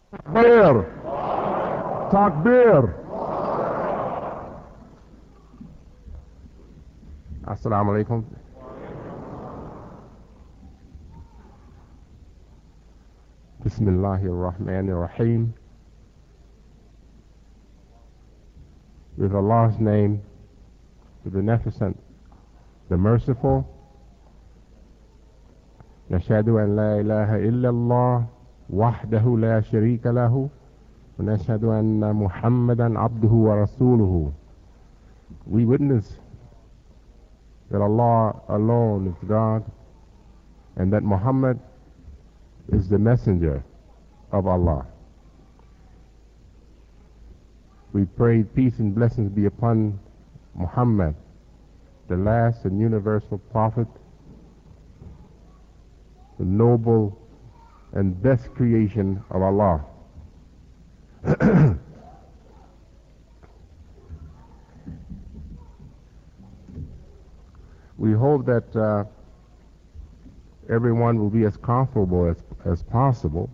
Takbir! Takbir! Assalamu alaikum. Bismillahir Rahmanir Rahim. With Allah's name, the Beneficent, the Merciful. نشهد أن لا إله إلا الله وحده لا شريك له ونشهد أن محمدا عبده ورسوله. We witness that Allah alone is God and that Muhammad is the messenger of Allah. We pray peace and blessings be upon Muhammad, the last and universal prophet, the noble and best creation of Allah. We hope that everyone will be as comfortable as possible.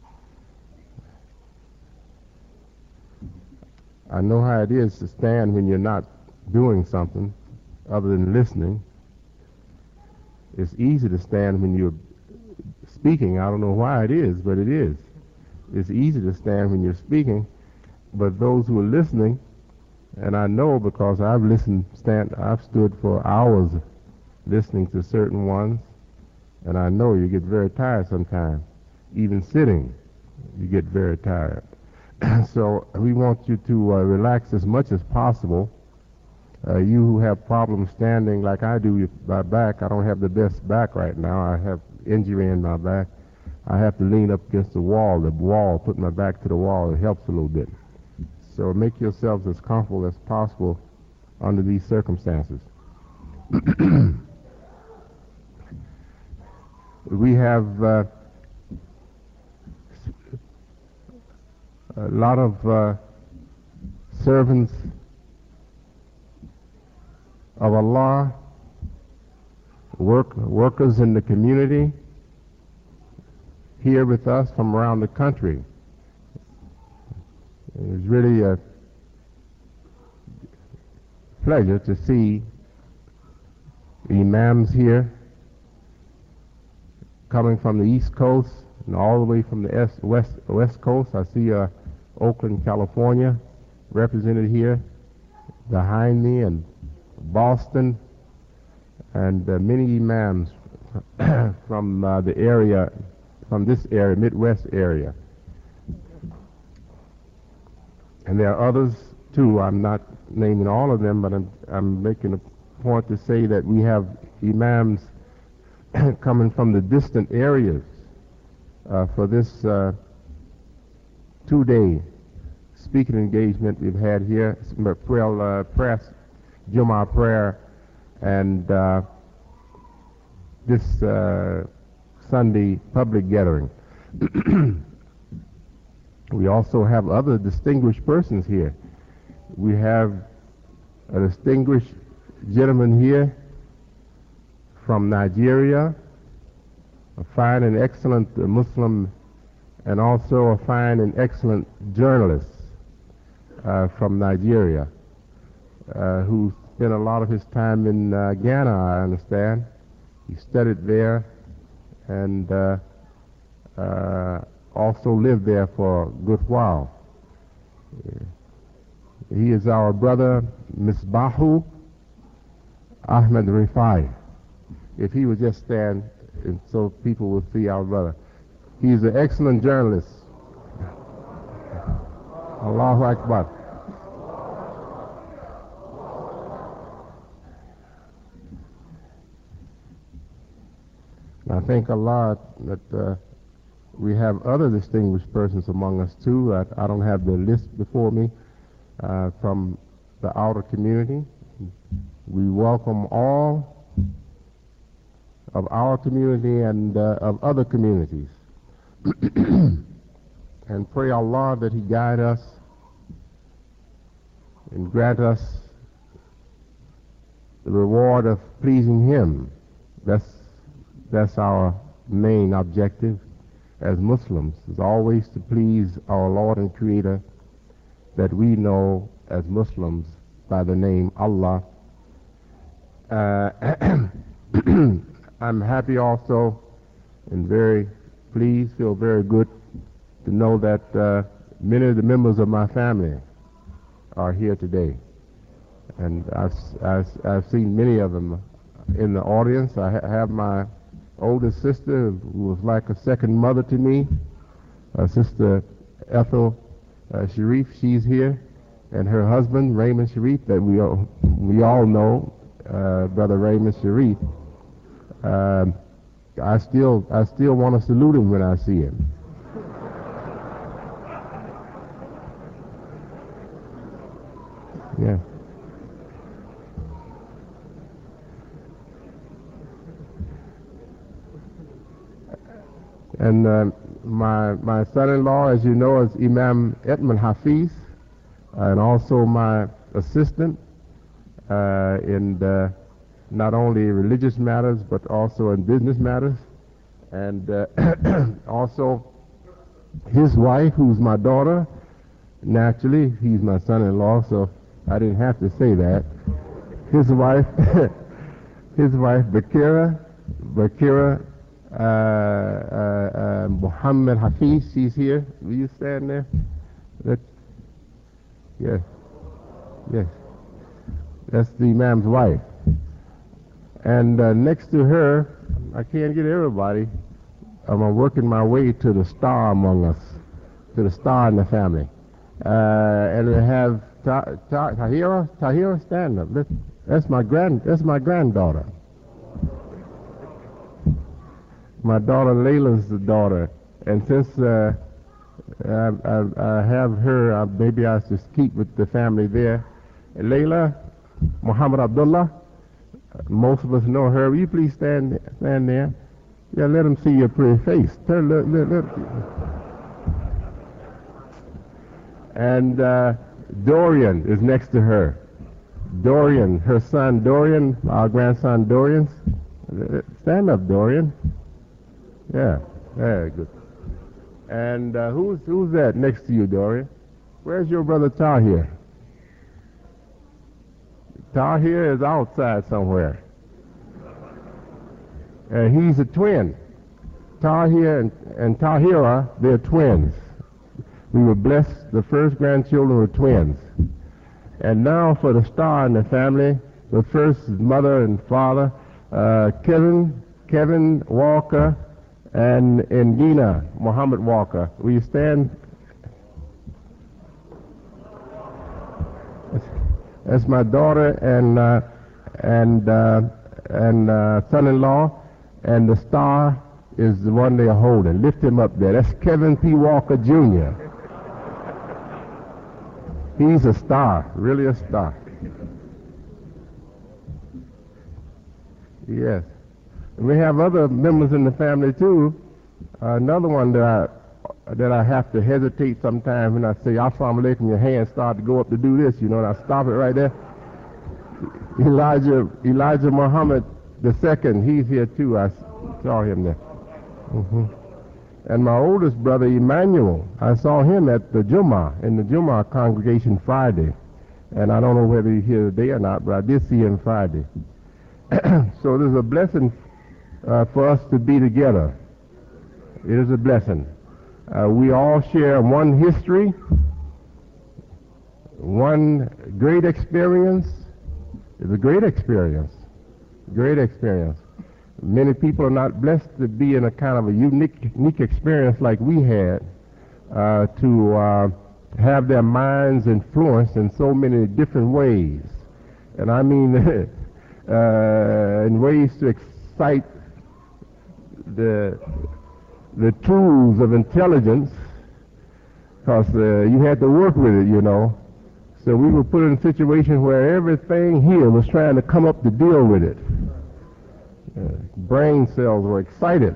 I know how it is to stand when you're not doing something other than listening. It's easy to stand when you're speaking. I don't know why it is, but it is. It's easy to stand when you're speaking, but those who are listening, and I know because I've stood for hours listening to certain ones, and I know you get very tired sometimes. Even sitting, you get very tired. So we want you to relax as much as possible. You who have problems standing like I do with my back, I don't have the best back right now. I have injury in my back. I have to lean up against the wall, put my back to the wall. It helps a little bit. So make yourselves as comfortable as possible under these circumstances. We have a lot of servants of Allah, workers in the community here with us from around the country. It's really a pleasure to see imams here coming from the East Coast and all the way from the West Coast. I see Oakland, California represented here behind me, and Boston, and many imams from the area, from this area, Midwest area. And there are others too. I'm not naming all of them, but I'm making a point to say that we have imams coming from the distant areas for this 2-day speaking engagement we've had here, press, Jummah prayer, and this Sunday public gathering. We also have other distinguished persons here. We have a distinguished gentleman here from Nigeria, a fine and excellent Muslim, and also a fine and excellent journalist from Nigeria, who spent a lot of his time in Ghana, I understand. He studied there and also lived there for a good while. He is our brother Misbahu Ahmed Rifai. If he would just stand and so people will see our brother. He's an excellent journalist. Allahu Akbar. I thank Allah that we have other distinguished persons among us too. I don't have the list before me from the outer community. We welcome all of our community and of other communities. And pray Allah that He guide us and grant us the reward of pleasing Him. That's our main objective, as Muslims is always to please our Lord and Creator that we know as Muslims by the name Allah. I'm happy also and very pleased, feel very good to know that many of the members of my family are here today. And I've seen many of them in the audience. I have my oldest sister, who was like a second mother to me, Sister Ethel Sharif. She's here, and her husband Raymond Sharif, that we all know, Brother Raymond Sharif. I still want to salute him when I see him. Yeah. And my son-in-law, as you know, is Imam Edmund Hafiz, and also my assistant in not only religious matters but also in business matters, and also his wife, who's my daughter. Naturally, he's my son-in-law, so I didn't have to say that. His wife, Bakira Muhammad Hafiz, she's here. Will you stand there? Yes. That's the Imam's wife. And next to her, I can't get everybody. I'm working my way to the star among us, to the star in the family. And we have Tahira, stand up. That's my granddaughter. My daughter Layla's the daughter, and since I have her, maybe I should keep with the family there. Layla Muhammad Abdullah, most of us know her. Will you please stand there? Yeah, let them see your pretty face. And Dorian is next to her. Dorian, her son Dorian, our grandson Dorian. Stand up, Dorian. Yeah, very good. And who's that next to you, Dorian? Where's your brother Tahir? Tahir is outside somewhere. He's a twin. Tahir and Tahira, they're twins. We were blessed, the first grandchildren were twins. And now for the star in the family, the first mother and father, Kevin Walker, and Gina Muhammad Walker. Will you stand? That's my daughter and son-in-law, and the star is the one they're holding. Lift him up there. That's Kevin P. Walker Jr. He's a star, really a star. Yes. We have other members in the family too. Another one that I have to hesitate sometimes when I say Assalamu alaikum, your hands start to go up to do this, and I stop it right there. Elijah Muhammad II, he's here too. I saw him there. And my oldest brother Emmanuel, I saw him at the Jummah, in the Jummah congregation Friday. And I don't know whether he's here today or not, but I did see him Friday. So there's a blessing for us to be together. It is a blessing. We all share one history, one great experience. It's a great experience. Great experience. Many people are not blessed to be in a kind of a unique experience like we had, to have their minds influenced in so many different ways. And I mean in ways to excite the tools of intelligence, because you had to work with it, So we were put in a situation where everything here was trying to come up to deal with it. Brain cells were excited.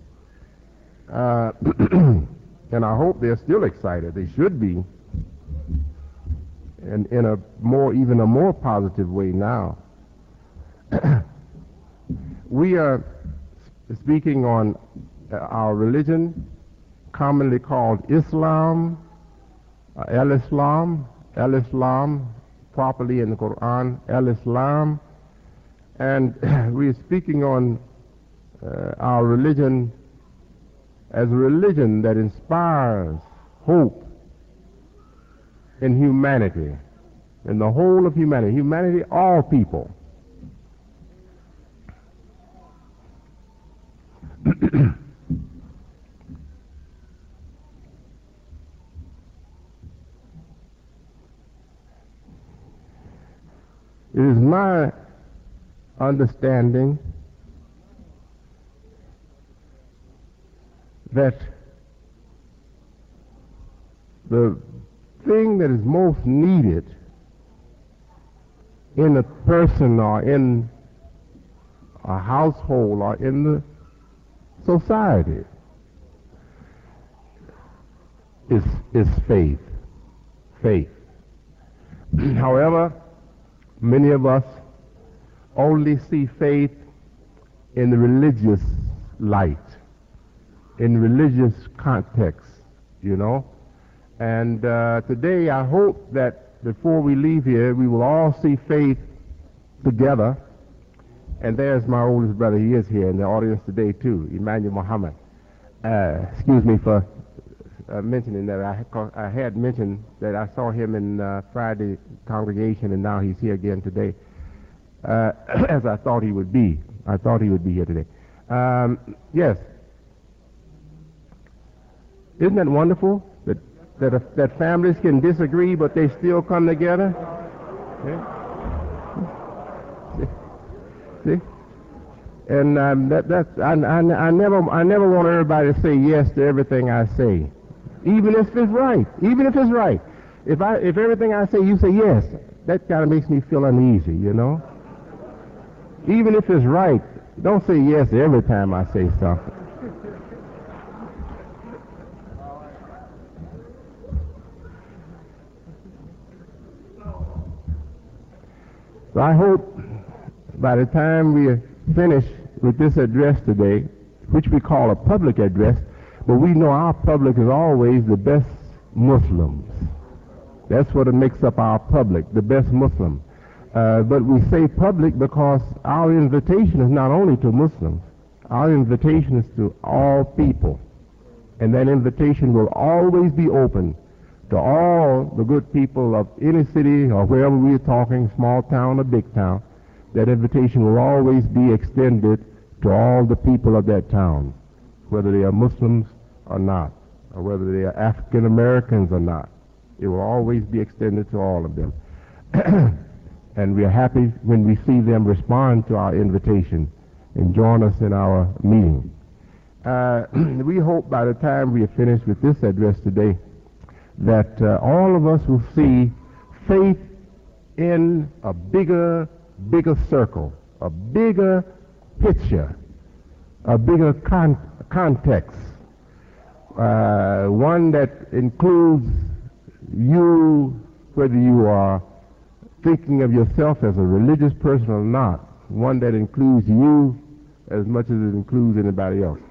And I hope they're still excited. They should be. And in even a more positive way now. We are speaking on our religion commonly called Islam, Al-Islam, properly in the Quran, Al-Islam. And we're speaking on our religion as a religion that inspires hope in humanity, in the whole of humanity. Humanity, all people. It is my understanding that the thing that is most needed in a person or in a household or in the society is faith. Faith. However, many of us only see faith in the religious light, in religious context, you know. And today I hope that before we leave here, we will all see faith together. And there's my oldest brother. He is here in the audience today too, Emmanuel Muhammad. Excuse me for mentioning that. I had mentioned that I saw him in Friday congregation, and now he's here again today, as I thought he would be. I thought he would be here today. Yes. Isn't that wonderful that families can disagree, but they still come together? Yeah. See? And I never want everybody to say yes to everything I say, even if it's right. Even if it's right. If everything I say you say yes, that kind of makes me feel uneasy, you know. Even if it's right, don't say yes every time I say something. So I hope by the time we are finished with this address today, which we call a public address, but we know our public is always the best Muslims. That's what makes up our public, the best Muslim. But we say public because our invitation is not only to Muslims. Our invitation is to all people. And that invitation will always be open to all the good people of any city or wherever we are talking, small town or big town. That invitation will always be extended to all the people of that town, whether they are Muslims or not, or whether they are African Americans or not. It will always be extended to all of them. And we are happy when we see them respond to our invitation and join us in our meeting. We hope by the time we are finished with this address today that all of us will see faith in a bigger circle, a bigger picture, a bigger context, one that includes you, whether you are thinking of yourself as a religious person or not, one that includes you as much as it includes anybody else.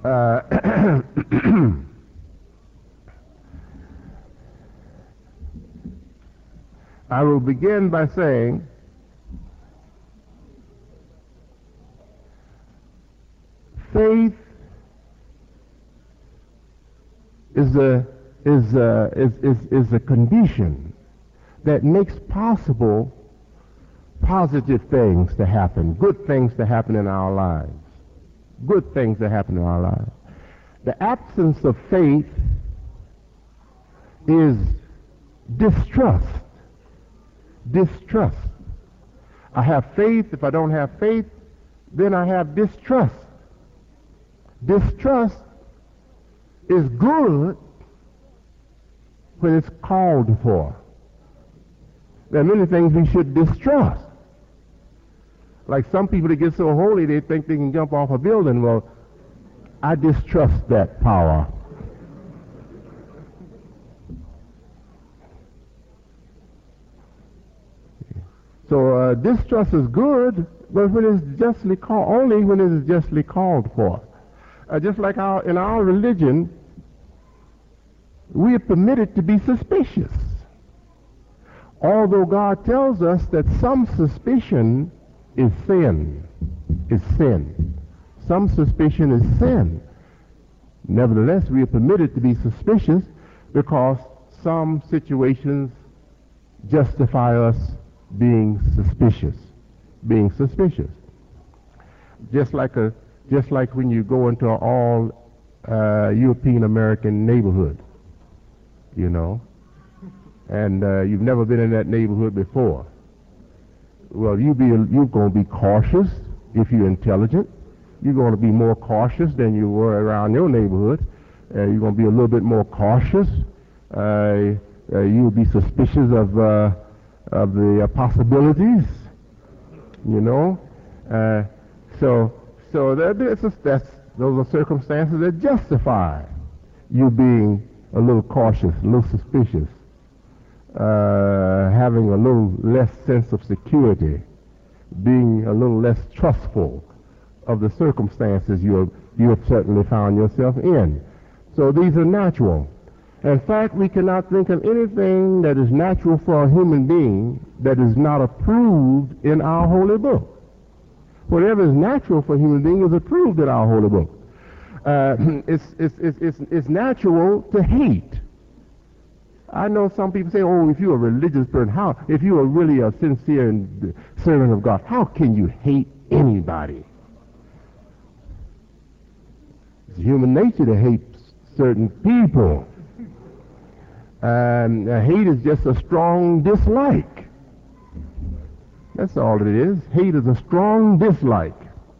I will begin by saying faith is a condition that makes possible positive things to happen, good things to happen in our lives. Good things to happen in our lives. The absence of faith is distrust. Distrust. I have faith. If I don't have faith, then I have distrust. Distrust is good when it's called for. There are many things we should distrust. Like some people that get so holy they think they can jump off a building. Well, I distrust that power. So distrust is good, but when it's justly called, only when it is justly called for. Just like in our religion, we are permitted to be suspicious. Although God tells us that some suspicion is sin. Some suspicion is sin. Nevertheless, we are permitted to be suspicious because some situations justify us being suspicious. Just like when you go into an all European American neighborhood, you know, and you've never been in that neighborhood before. Well, you're going to be cautious if you're intelligent. You're going to be more cautious than you were around your neighborhood. You're going to be a little bit more cautious. You'll be suspicious of the possibilities, you know. So those are circumstances that justify you being a little cautious, a little suspicious, having a little less sense of security, being a little less trustful of the circumstances you have certainly found yourself in. So these are natural. In fact, we cannot think of anything that is natural for a human being that is not approved in our holy book. Whatever is natural for a human being is approved in our holy book. It's natural to hate. I know some people say, oh, if you're a religious person, if you are really a sincere servant of God, how can you hate anybody? It's human nature to hate certain people. Hate is just a strong dislike. That's all it is. Hate is a strong dislike.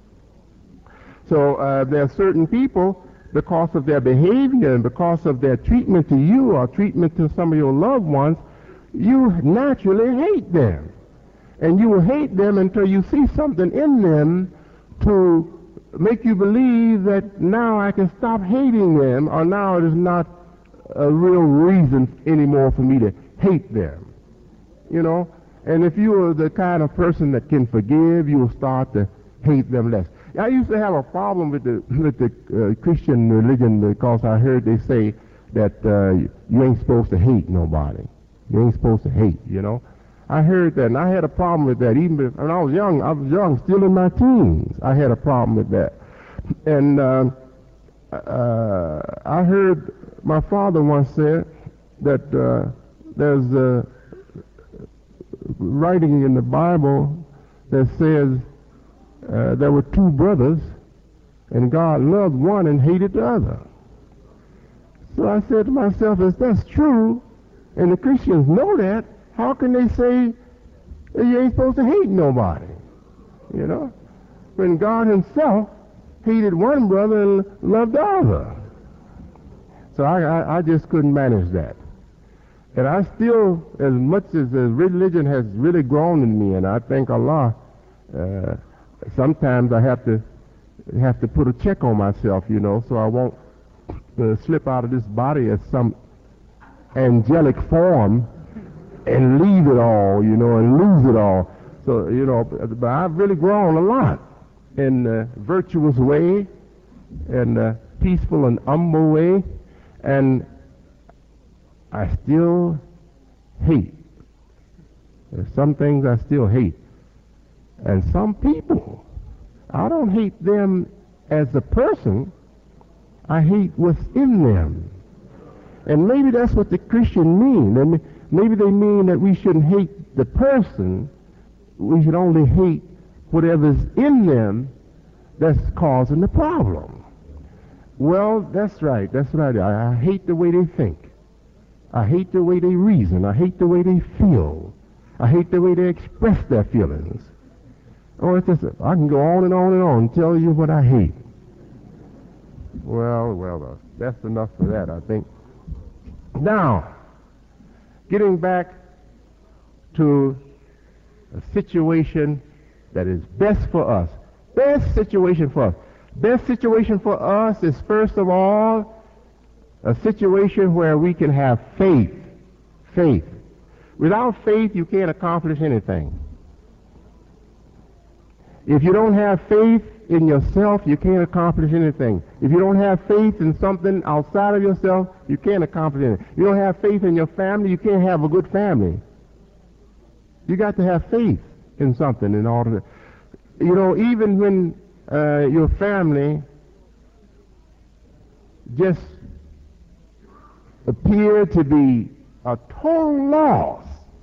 So there are certain people, because of their behavior and because of their treatment to you or treatment to some of your loved ones, you naturally hate them. And you will hate them until you see something in them to make you believe that now I can stop hating them, or now it is not a real reason anymore for me to hate them. You know? And if you are the kind of person that can forgive, you will start to hate them less. I used to have a problem with the Christian religion because I heard they say that you ain't supposed to hate nobody. You ain't supposed to hate, you know. I heard that, and I had a problem with that. Even when I was young, still in my teens. I had a problem with that. And I heard my father once said that there's writing in the Bible that says there were two brothers, and God loved one and hated the other. So I said to myself, if that's true, and the Christians know that, how can they say that you ain't supposed to hate nobody? You know? When God himself hated one brother and loved the other. So I just couldn't manage that. And I still, as much as the religion has really grown in me, and I thank Allah, sometimes I have to put a check on myself, you know, so I won't slip out of this body as some angelic form and leave it all, you know, and lose it all. So, you know, but I've really grown a lot in a virtuous way, in a peaceful and humble way, and I still hate. There's some things I still hate. And some people, I don't hate them as a person, I hate what's in them. And maybe that's what the Christian mean. Maybe they mean that we shouldn't hate the person, we should only hate whatever's in them that's causing the problem. Well, that's right. I hate the way they think. I hate the way they reason. I hate the way they feel. I hate the way they express their feelings. Oh, it's just, I can go on and on and on and tell you what I hate. Well, that's enough for that, I think. Now, getting back to a situation that is best for us. Best situation for us. Best situation for us is, first of all, a situation where we can have faith. Faith. Without faith, you can't accomplish anything. If you don't have faith in yourself, you can't accomplish anything. If you don't have faith in something outside of yourself, you can't accomplish anything. If you don't have faith in your family, you can't have a good family. You got to have faith in something in order to, even when your family just appear to be a total loss,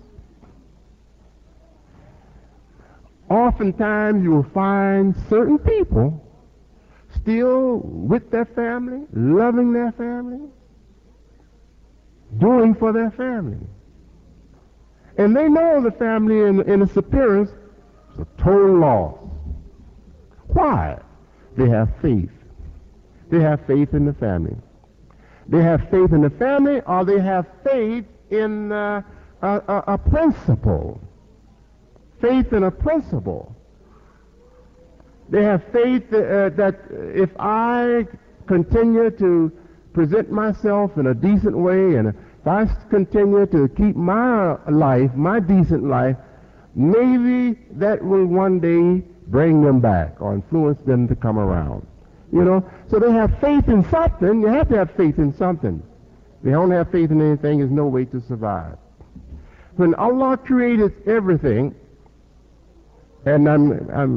oftentimes you will find certain people still with their family, loving their family, doing for their family. And they know the family in its appearance is a total loss. Why? They have faith. They have faith in the family. They have faith in the family, or they have faith in a principle. Faith in a principle. They have faith that if I continue to present myself in a decent way, and if I continue to keep my life, my decent life, maybe that will one day bring them back or influence them to come around. So they have faith in something. You have to have faith in something. If they don't have faith in anything, there's no way to survive. When Allah created everything, and I'm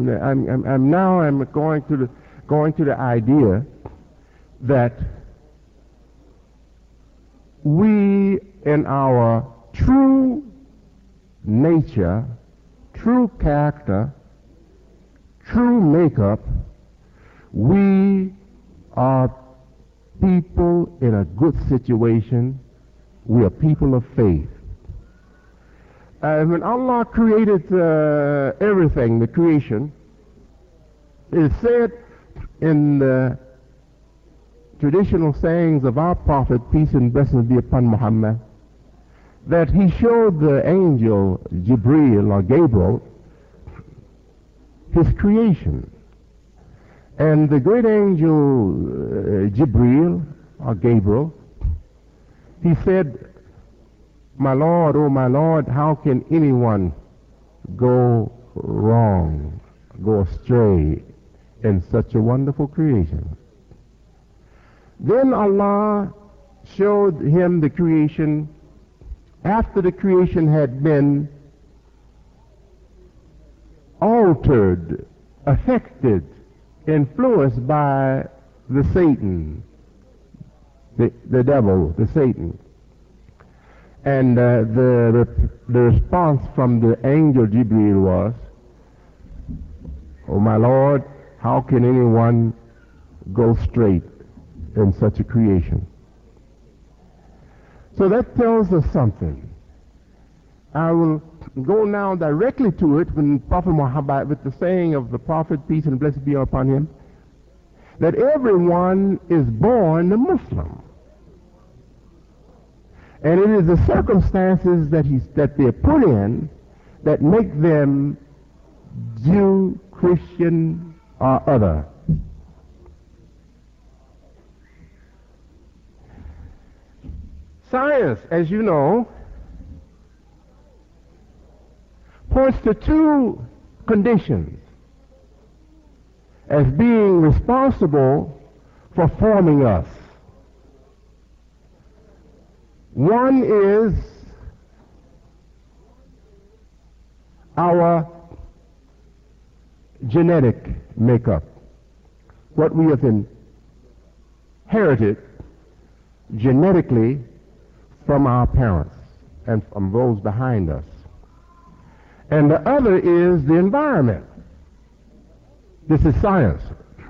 going to the idea that we, in our true nature, true character, true makeup, we are people in a good situation. We are people of faith. When Allah created everything, the creation, it is said in the traditional sayings of our Prophet, peace and blessings be upon Muhammad, that he showed the angel Jibreel or Gabriel his creation. And the great angel Jibreel or Gabriel, he said, my Lord, oh my Lord, how can anyone go wrong, go astray in such a wonderful creation? Then Allah showed him the creation after the creation had been altered, affected, influenced by the Satan, the devil, the Satan. And the response from the angel Jibreel was, oh my Lord, how can anyone go straight in such a creation? So that tells us something. I will go now directly to it when Prophet Muhammad, with the saying of the Prophet, peace and blessings be upon him, that everyone is born a Muslim. And it is the circumstances that they're put in that make them Jew, Christian, or other. Science, as you know, points to two conditions as being responsible for forming us. One is our genetic makeup, what we have inherited genetically from our parents and from those behind us. And the other is the environment. This is science,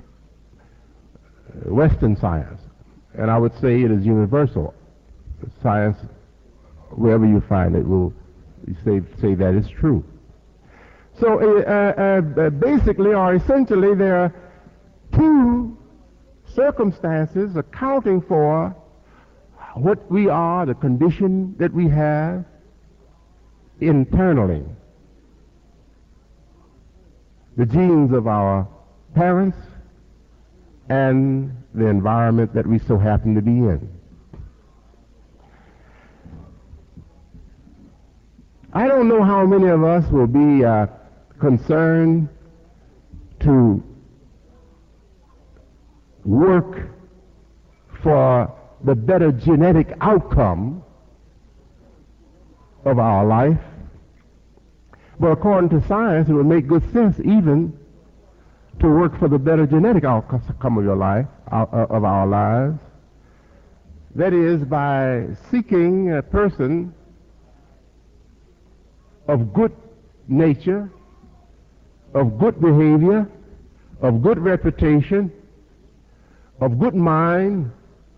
Western science, and I would say it is universal. Science, wherever you find it, will say that is true. So basically, or essentially, there are two circumstances accounting for what we are, the condition that we have internally. The genes of our parents and the environment that we so happen to be in. I don't know how many of us will be concerned to work for the better genetic outcome of our life. But according to science, it would make good sense even to work for the better genetic outcome of your life, of our lives. That is, by seeking a person of good nature, of good behavior, of good reputation, of good mind,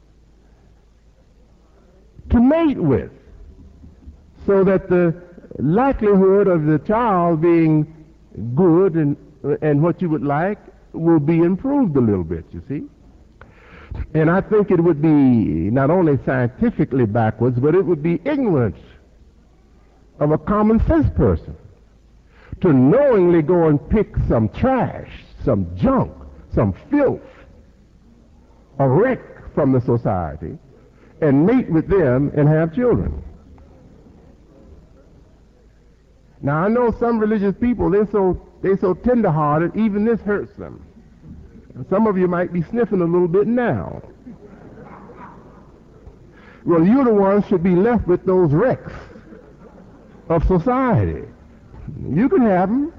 to mate with, so that the likelihood of the child being good and what you would like will be improved a little bit, you see. And I think it would be not only scientifically backwards, but it would be ignorance of a common sense person to knowingly go and pick some trash, some junk, some filth, a wreck from the society, and mate with them and have children. Now I know some religious people, they're so tender-hearted, even this hurts them. And some of you might be sniffing a little bit now. Well, you're the ones should be left with those wrecks of society. You can have them.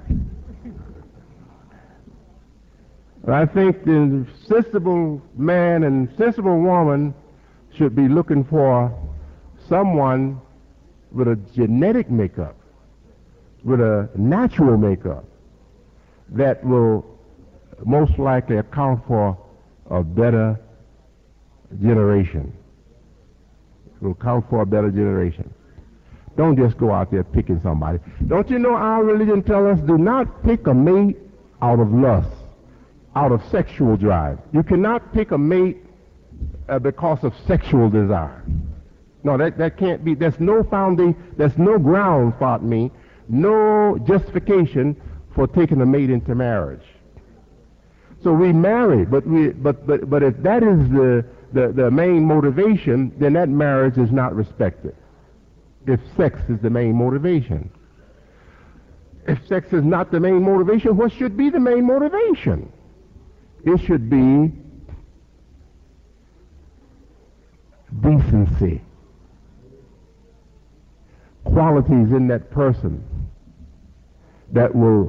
I think the sensible man and sensible woman should be looking for someone with a genetic makeup, with a natural makeup that will most likely account for a better generation. Will account for a better generation. Don't just go out there picking somebody. Don't you know our religion tells us do not pick a mate out of lust, out of sexual drive. You cannot pick a mate because of sexual desire. No, that can't be. There's no founding, there's no ground, pardon me, no justification for taking a mate into marriage. So we marry, but if that is the main motivation, then that marriage is not respected. If sex is the main motivation. If sex is not the main motivation, what should be the main motivation? It should be decency. Qualities in that person that will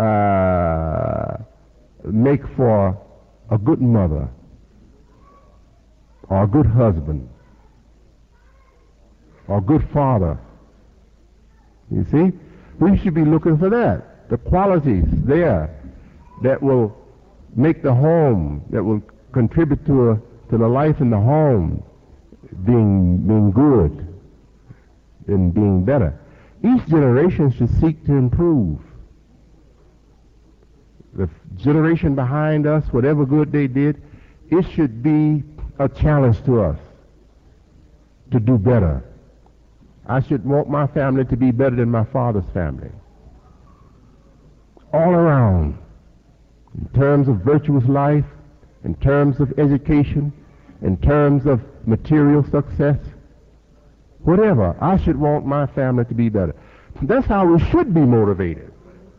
make for a good mother or a good husband or a good father. You see? We should be looking for that. The qualities there that will make the home, that will contribute to the life in the home being good and being better. Each generation should seek to improve. The generation behind us, whatever good they did, it should be a challenge to us to do better. I should want my family to be better than my father's family. All around, in terms of virtuous life, in terms of education, in terms of material success, whatever, I should want my family to be better. That's how we should be motivated.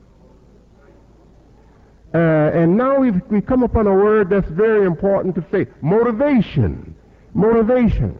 And now we've come upon a word that's very important to faith. Motivation. Motivation.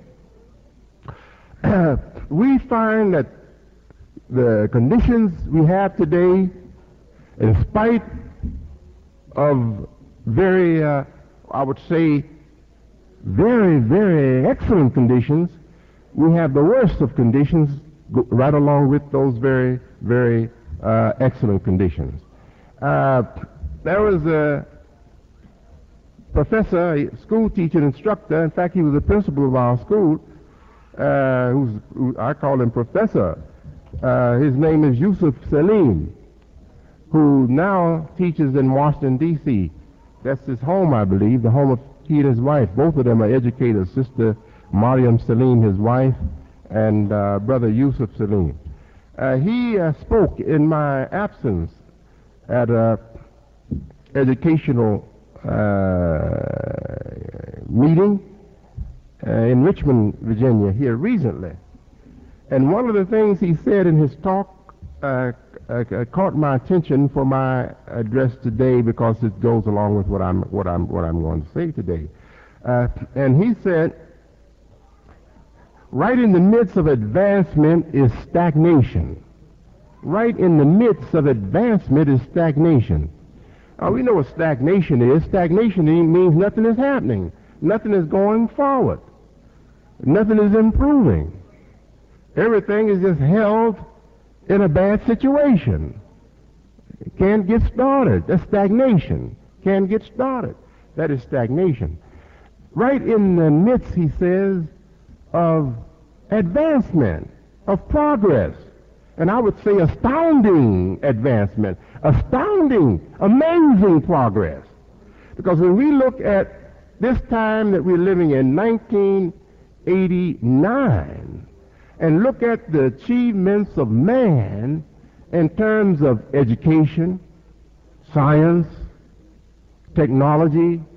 We find that the conditions we have today, in spite of very, I would say, very, very excellent conditions, we have the worst of conditions right along with those very, very excellent conditions. There was a professor, a school teacher, instructor. In fact, he was the principal of our school, who I call him Professor. His name is Yusuf Salim, who now teaches in Washington, D.C. That's his home, I believe, the home of he and his wife. Both of them are educators. Sister Mariam Salim, his wife, and Brother Yusuf Salim. He spoke in my absence at a educational meeting in Richmond, Virginia, here recently. And one of the things he said in his talk caught my attention for my address today because it goes along with what I'm going to say today. And he said, right in the midst of advancement is stagnation. Right in the midst of advancement is stagnation. We know what stagnation is. Stagnation means nothing is happening. Nothing is going forward. Nothing is improving. Everything is just held in a bad situation. It can't get started. That's stagnation. Can't get started. That is stagnation. Right in the midst, he says, of advancement, of progress. And I would say astounding advancement, astounding, amazing progress. Because when we look at this time that we're living in, 1989, and look at the achievements of man in terms of education, science, technology,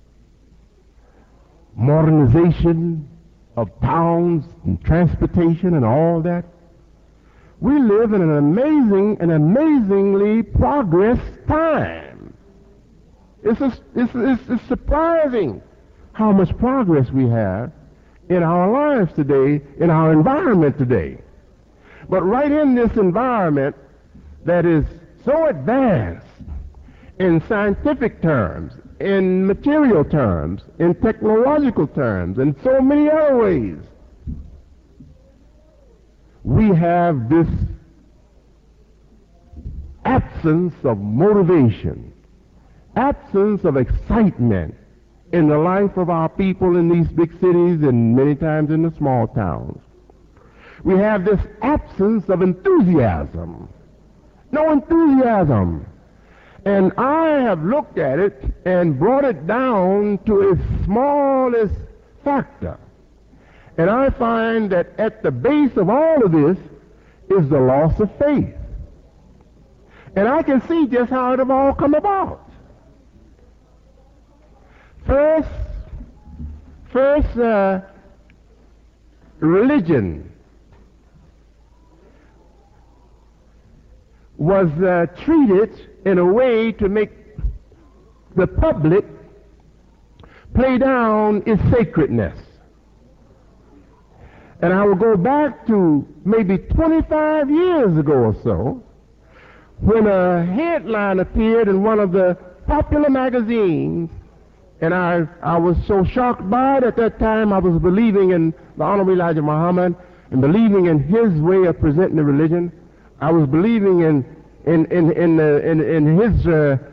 modernization of towns and transportation and all that, we live in an amazingly progress time. It's surprising how much progress we have in our lives today, in our environment today. But right in this environment that is so advanced in scientific terms, in material terms, in technological terms, and so many other ways, we have this absence of motivation, absence of excitement in the life of our people in these big cities and many times in the small towns. We have this absence of enthusiasm. No enthusiasm. And I have looked at it and brought it down to its smallest factor. And I find that at the base of all of this is the loss of faith. And I can see just how it have all come about. First, religion was treated in a way to make the public play down its sacredness. And I will go back to maybe 25 years ago or so, when a headline appeared in one of the popular magazines, and I was so shocked by it at that time. I was believing in the Honorable Elijah Muhammad and believing in his way of presenting the religion. I was believing in his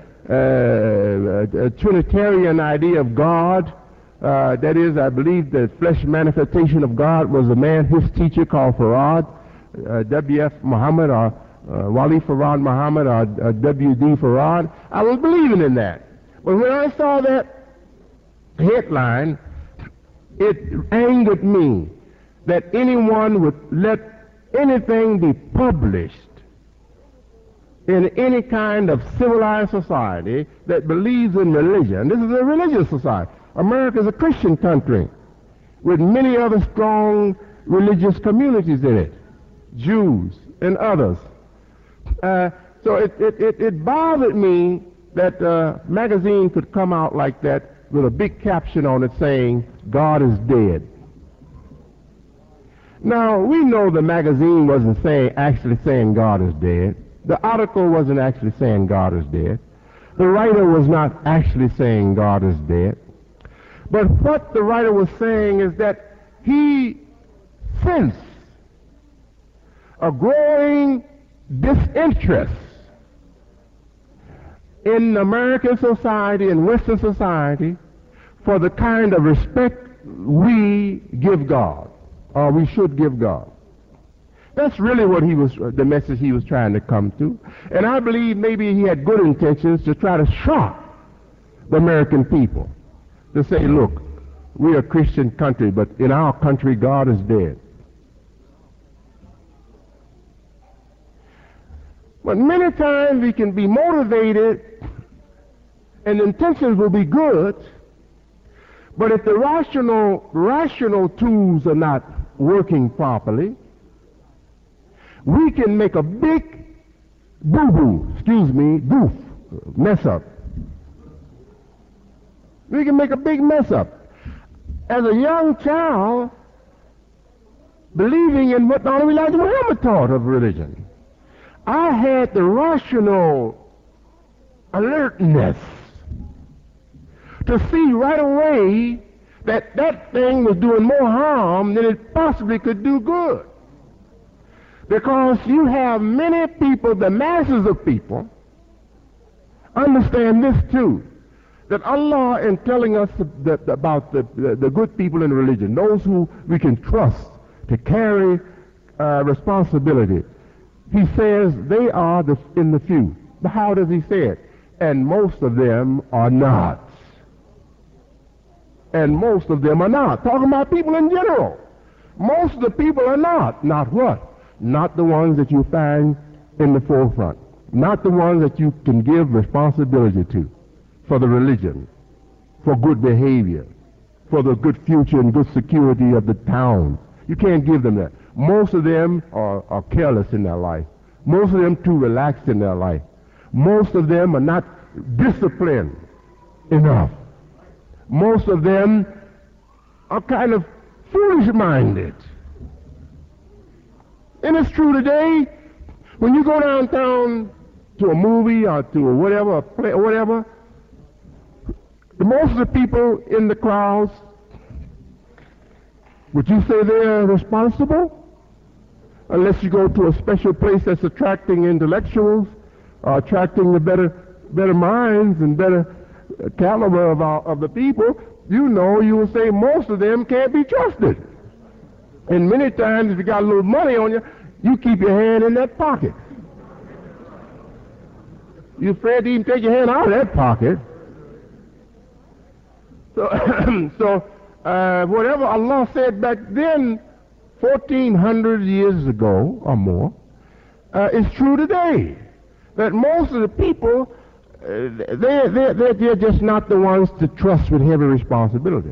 Trinitarian idea of God. That is, I believe the flesh manifestation of God was a man, his teacher called Farad, W.F. Muhammad, or Wali Farad Muhammad, or W.D. Farad. I was believing in that. But when I saw that headline, it angered me that anyone would let anything be published in any kind of civilized society that believes in religion. This is a religious society. America is a Christian country with many other strong religious communities in it, Jews and others. So it bothered me that a magazine could come out like that with a big caption on it saying, God is dead. Now, we know the magazine wasn't actually saying God is dead. The article wasn't actually saying God is dead. The writer was not actually saying God is dead. But what the writer was saying is that he sensed a growing disinterest in American society and Western society for the kind of respect we give God, or we should give God. That's really what the message he was trying to come to. And I believe maybe he had good intentions to try to shock the American people, to say, look, we're a Christian country, but in our country, God is dead. But many times we can be motivated and intentions will be good, but if the rational tools are not working properly, we can make a big boo-boo, excuse me, goof, mess up. We can make a big mess up. As a young child, believing in what Honorable Elijah Muhammad taught of religion, I had the rational alertness to see right away that that thing was doing more harm than it possibly could do good. Because you have many people, the masses of people, understand this too, that Allah, in telling us about the good people in religion, those who we can trust to carry responsibility, He says they are in the few. But how does He say it? And most of them are not. And most of them are not. Talking about people in general. Most of the people are not. Not what? Not the ones that you find in the forefront. Not the ones that you can give responsibility to for the religion, for good behavior, for the good future and good security of the town. You can't give them that. Most of them are careless in their life. Most of them too relaxed in their life. Most of them are not disciplined enough. Most of them are kind of foolish-minded. And it's true today. When you go downtown to a movie or to a whatever, a play or whatever, most of the people in the crowds, would you say they're responsible? Unless you go to a special place that's attracting intellectuals, or attracting the better minds and better caliber of the people, you know, you will say most of them can't be trusted. And many times, if you got a little money on you, you keep your hand in that pocket. You're afraid to even take your hand out of that pocket. So, whatever Allah said back then, 1,400 years ago or more, is true today. That most of the people, they're just not the ones to trust with heavy responsibility.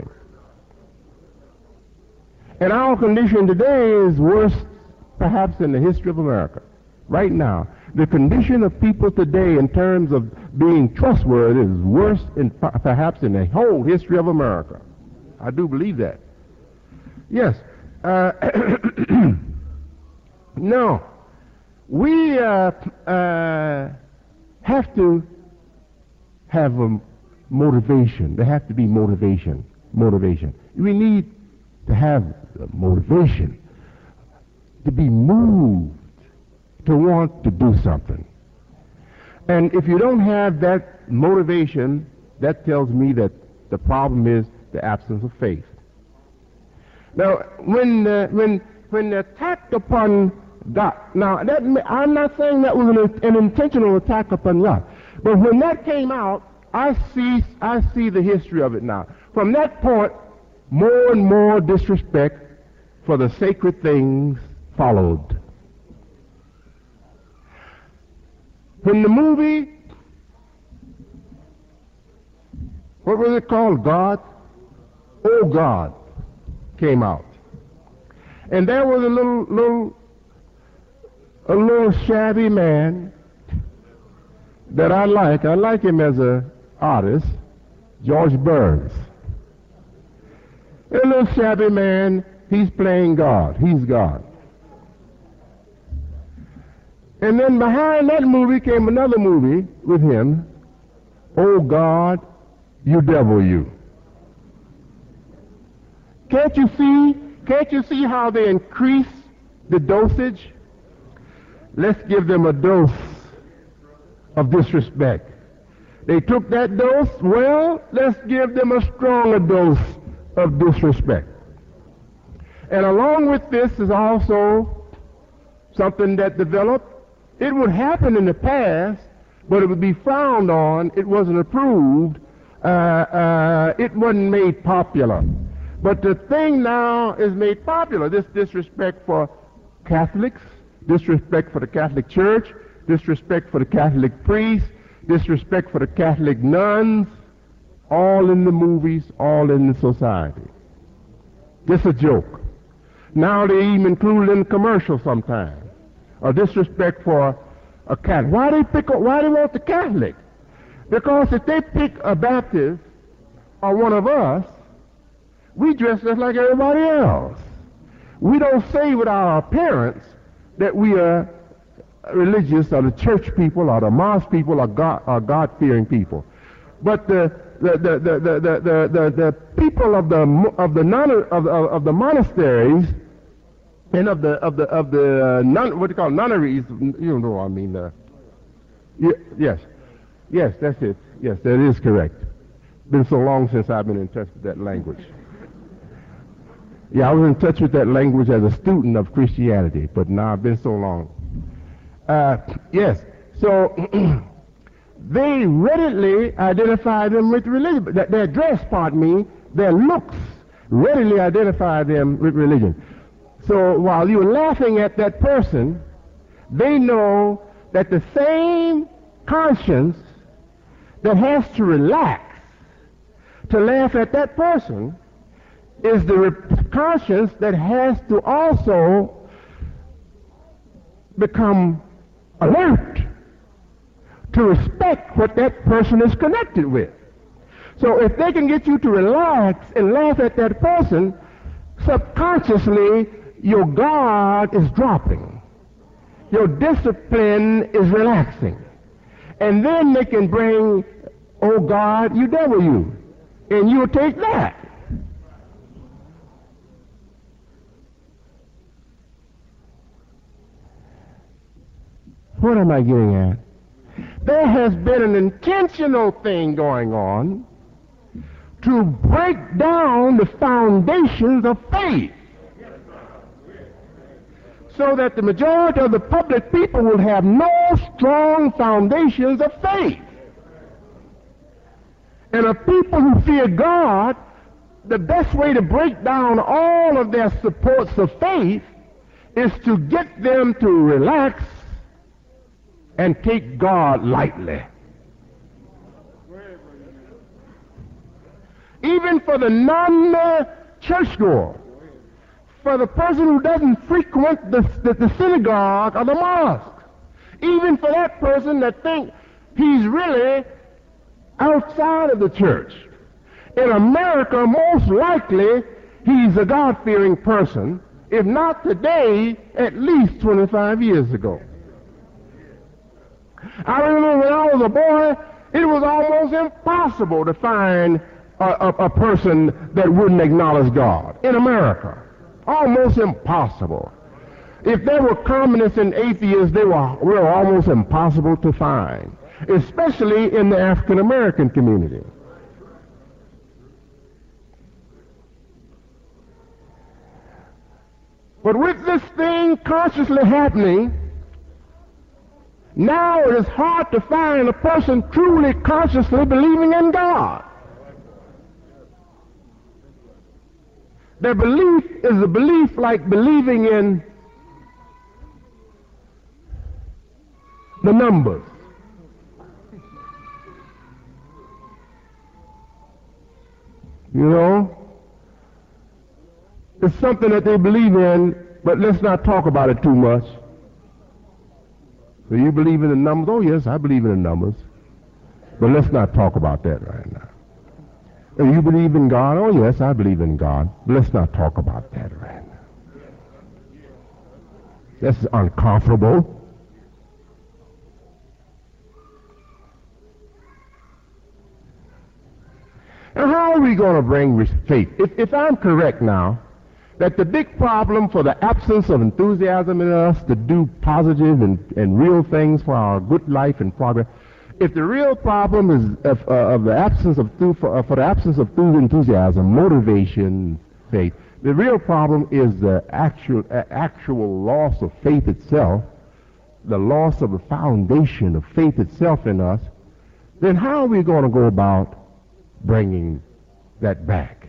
And our condition today is worse, perhaps, in the history of America. Right now, the condition of people today in terms of being trustworthy is worse, perhaps, in the whole history of America. I do believe that. Yes. No. We have to have a motivation. There have to be motivation. We need to have motivation, to be moved, to want to do something. And if you don't have that motivation, that tells me that the problem is the absence of faith. Now, when the attack upon God, now I'm not saying that was an intentional attack upon God, but when that came out, I see the history of it now. From that point, more and more disrespect for the sacred things followed. When the movie, what was it called? God? Oh God, came out. And there was a little shabby man that I like. I like him as an artist, George Burns. A little shabby man, he's playing God. He's God. And then behind that movie came another movie with him, Oh God, You Devil You. Can't you see how they increase the dosage? Let's give them a dose of disrespect. They took that dose, well, let's give them a stronger dose of disrespect. And along with this is also something that developed. It would happen in the past, but it would be frowned on. It wasn't approved. It wasn't made popular. But the thing now is made popular. This disrespect for Catholics, disrespect for the Catholic Church, disrespect for the Catholic priests, disrespect for the Catholic nuns, all in the movies, all in the society. Just a joke. Now they even include it in commercials sometimes. Or disrespect for a Catholic. Why they want the Catholic? Because if they pick a Baptist or one of us, we dress just like everybody else. We don't say with our appearance that we are religious or the church people or the mosque people or God-fearing people. But the people of the monasteries and of the what do you call nunneries, you know what I mean. Yes, that's it. Yes, that is correct. Been so long since I've been in touch with that language. Yeah, I was in touch with that language as a student of Christianity, but now I've been so long. Yes, so they readily identify them with religion. Their dress, pardon me, their looks readily identify them with religion. So while you're laughing at that person, they know that the same conscience that has to relax to laugh at that person is the conscience that has to also become alert to respect what that person is connected with. So if they can get you to relax and laugh at that person, subconsciously your guard is dropping. Your discipline is relaxing. And then they can bring, oh God, you devil you. And you'll take that. What am I getting at? There has been an intentional thing going on to break down the foundations of faith so that the majority of the public people will have no strong foundations of faith. And a people who fear God, the best way to break down all of their supports of faith is to get them to relax and take God lightly. Even for the non-churchgoer, for the person who doesn't frequent the synagogue or the mosque, even for that person that thinks he's really outside of the church. In America, most likely, he's a God-fearing person, if not today, at least 25 years ago. I remember when I was a boy, it was almost impossible to find a person that wouldn't acknowledge God in America. Almost impossible. If there were communists and atheists, they were almost impossible to find, especially in the African American community. But with this thing consciously happening, now it is hard to find a person truly consciously believing in God. Their belief is a belief like believing in the numbers. You know? It's something that they believe in, but let's not talk about it too much. So you believe in the numbers? Oh, yes, I believe in the numbers. But let's not talk about that right now. And you believe in God? Oh, yes, I believe in God. But let's not talk about that right now. That's uncomfortable. And how are we going to bring faith? If I'm correct now, that the big problem for the absence of enthusiasm in us to do positive and real things for our good life and progress, if the real problem is of the absence of for the absence of enthusiasm, motivation, faith, the real problem is the actual loss of faith itself, the loss of the foundation of faith itself in us, then how are we going to go about bringing that back?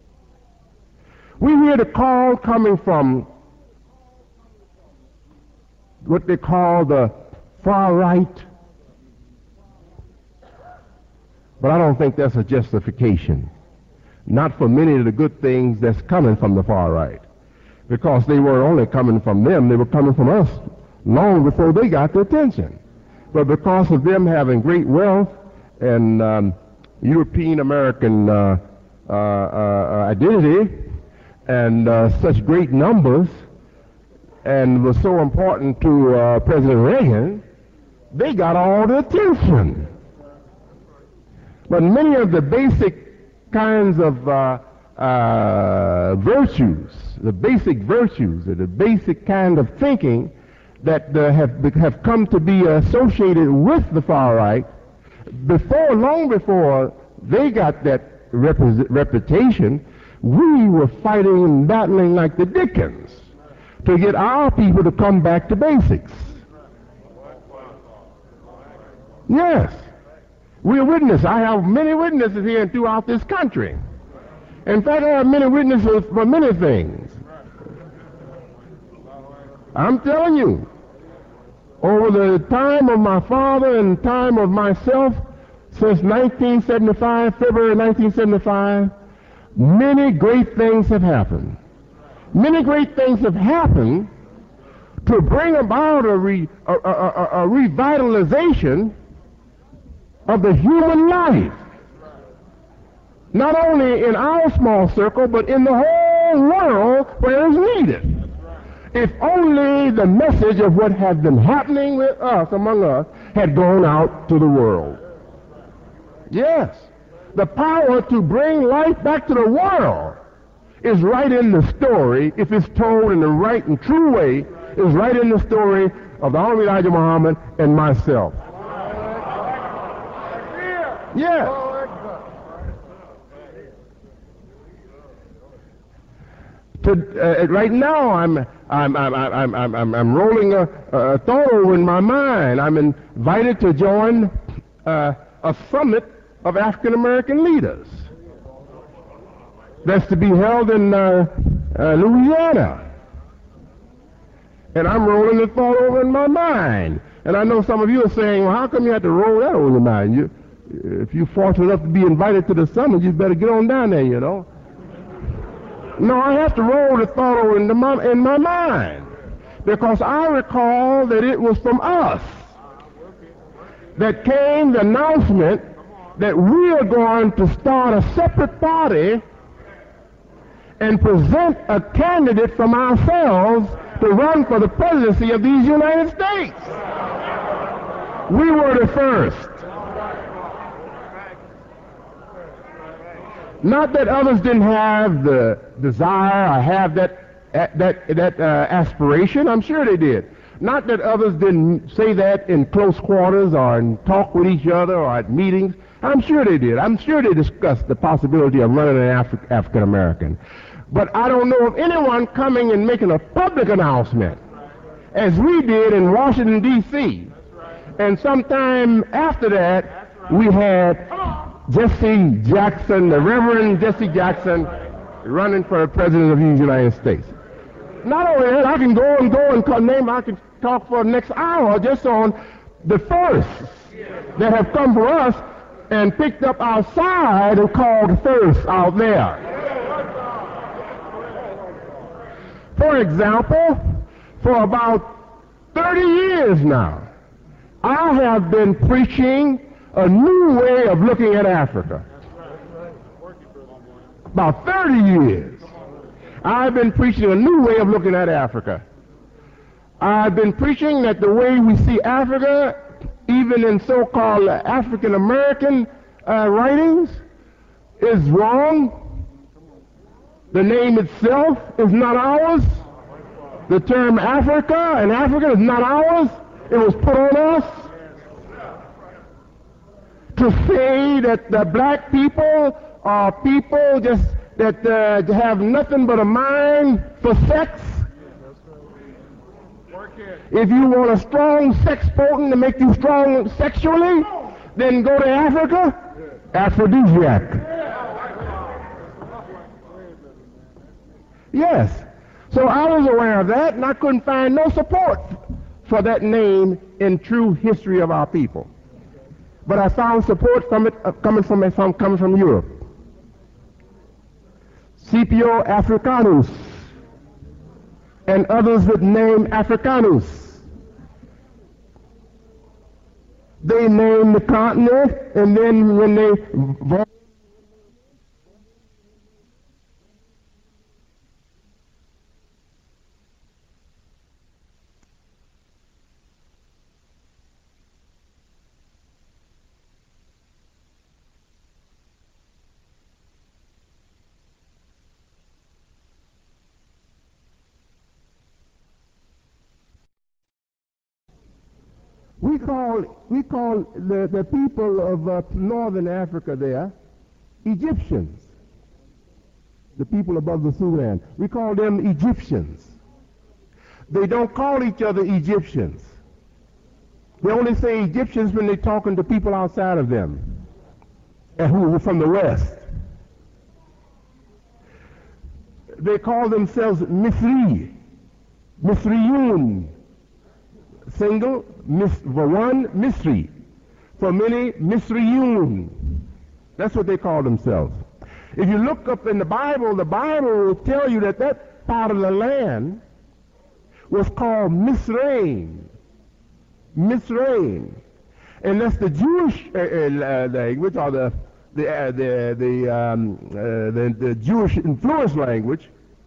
We hear the call coming from what they call the far right, but I don't think that's a justification. Not for many of the good things that's coming from the far right, because they weren't only coming from them, they were coming from us long before they got the attention. but because of them having great wealth and European American identity and such great numbers, and was so important to President Reagan, they got all the attention. But many of the basic kinds of virtues, the basic virtues, or the basic kind of thinking that have come to be associated with the far right, long before they got that reputation, we were fighting and battling like the Dickens to get our people to come back to basics. Yes. We're witnesses. I have many witnesses here and throughout this country. In fact, I have many witnesses for many things. I'm telling you, over the time of my father and time of myself, since 1975, February 1975, many great things have happened. Many great things have happened to bring about a revitalization of the human life. Not only in our small circle, but in the whole world where it's needed. If only the message of what had been happening with us, among us, had gone out to the world. Yes. The power to bring life back to the world is right in the story, if it's told in the right and true way, is right in the story of the Honorable Elijah Muhammad and myself. Yes. Right now, I'm rolling a thought over in my mind. I'm invited to join a summit of African American leaders that's to be held in Louisiana. And I'm rolling the thought over in my mind. And I know some of you are saying, well, how come you have to roll that over your mind? If you're fortunate enough to be invited to the summit, you better get on down there, you know. No, I have to roll the thought over in my mind, because I recall that it was from us that came the announcement that we are going to start a separate party and present a candidate from ourselves to run for the presidency of these United States. We were the first. Not that others didn't have the desire or have that aspiration. I'm sure they did. Not that others didn't say that in close quarters or in talk with each other or at meetings. I'm sure they did. I'm sure they discussed the possibility of running an African American. But I don't know of anyone coming and making a public announcement, as we did in Washington, D.C. And sometime after that, we had Jesse Jackson, the Reverend Jesse Jackson, running for president of the United States. Not only that, I can go and name, I can talk for the next hour just on the firsts that have come for us and picked up our side and called first out there. For example, for about 30 years now, I have been preaching a new way of looking at Africa. About 30 years, I've been preaching a new way of looking at Africa. I've been preaching that the way we see Africa, even in so-called African American writings, is wrong. The name itself is not ours. The term Africa and Africa is not ours. It was put on us. To say that the black people are people just that have nothing but a mind for sex. If you want a strong sex potent to make you strong sexually, then go to Africa. Aphrodisiac. Yes. So I was aware of that, and I couldn't find no support for that name in true history of our people. But I found support from it coming from Europe. Scipio Africanus and others with name Africanus. They name the continent, and then when they vote, we call the people of northern Africa there Egyptians. The people above the Sudan. We call them Egyptians. They don't call each other Egyptians. They only say Egyptians when they're talking to people outside of them and who are from the West. They call themselves Misri, Misriyun, single, for one, Misri, for many, Misriyun. That's what they call themselves. If you look up in the Bible will tell you that that part of the land was called Misraim. Misraim. And that's the Jewish language, or the Jewish influence language,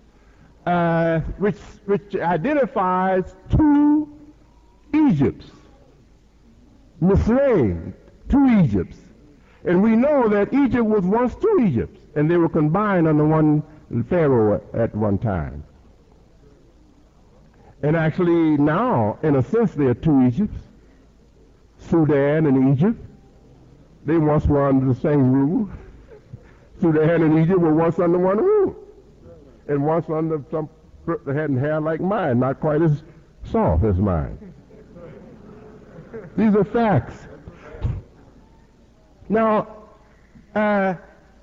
which identifies two Egypts. Misraim, two Egypts. And we know that Egypt was once two Egypts, and they were combined under one Pharaoh at one time. And actually now, in a sense, there are two Egypts, Sudan and Egypt. They once were under the same rule. Sudan and Egypt were once under one rule. And once under some that had hair like mine, not quite as soft as mine. These are facts. Now, I'm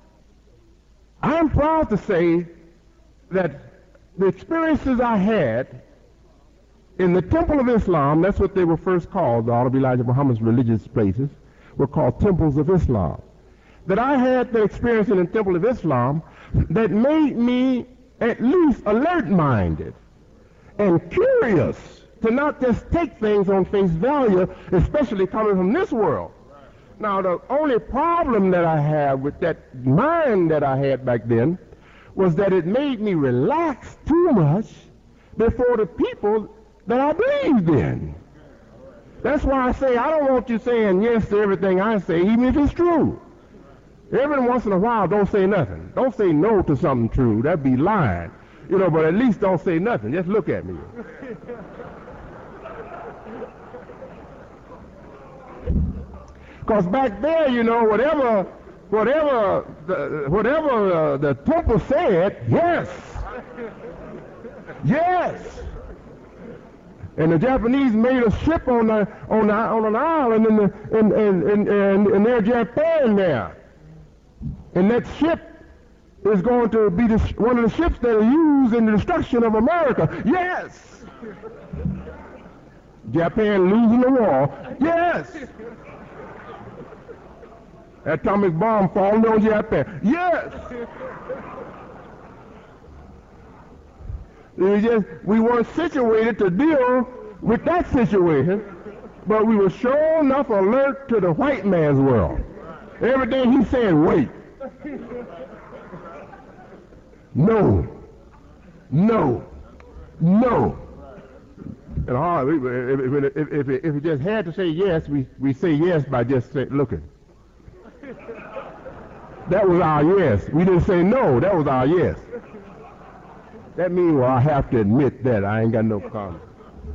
proud to say that the experiences I had in the Temple of Islam, that's what they were first called, the Honorable Elijah Muhammad's religious places, were called temples of Islam. That I had the experience in the Temple of Islam that made me at least alert-minded and curious to not just take things on face value, especially coming from this world. Now, the only problem that I have with that mind that I had back then was that it made me relax too much before the people that I believed in. That's why I say I don't want you saying yes to everything I say, even if it's true. Every once in a while, don't say nothing. Don't say no to something true. That'd be lying. You know, but at least don't say nothing. Just look at me. Because back there, you know, whatever the temple said, yes. Yes. And the Japanese made a ship on an island in their Japan there. And that ship is going to be one of the ships that are used in the destruction of America. Yes. Japan losing the war. Yes. Atomic bomb falling on Japan. Yes. We weren't situated to deal with that situation, but we were sure enough alert to the white man's world. Every day he's saying, wait. No. No. No. And if we just had to say yes, we say yes by just looking. That was our yes. We didn't say no. That was our yes. That means, well, I have to admit that. I ain't got no comment.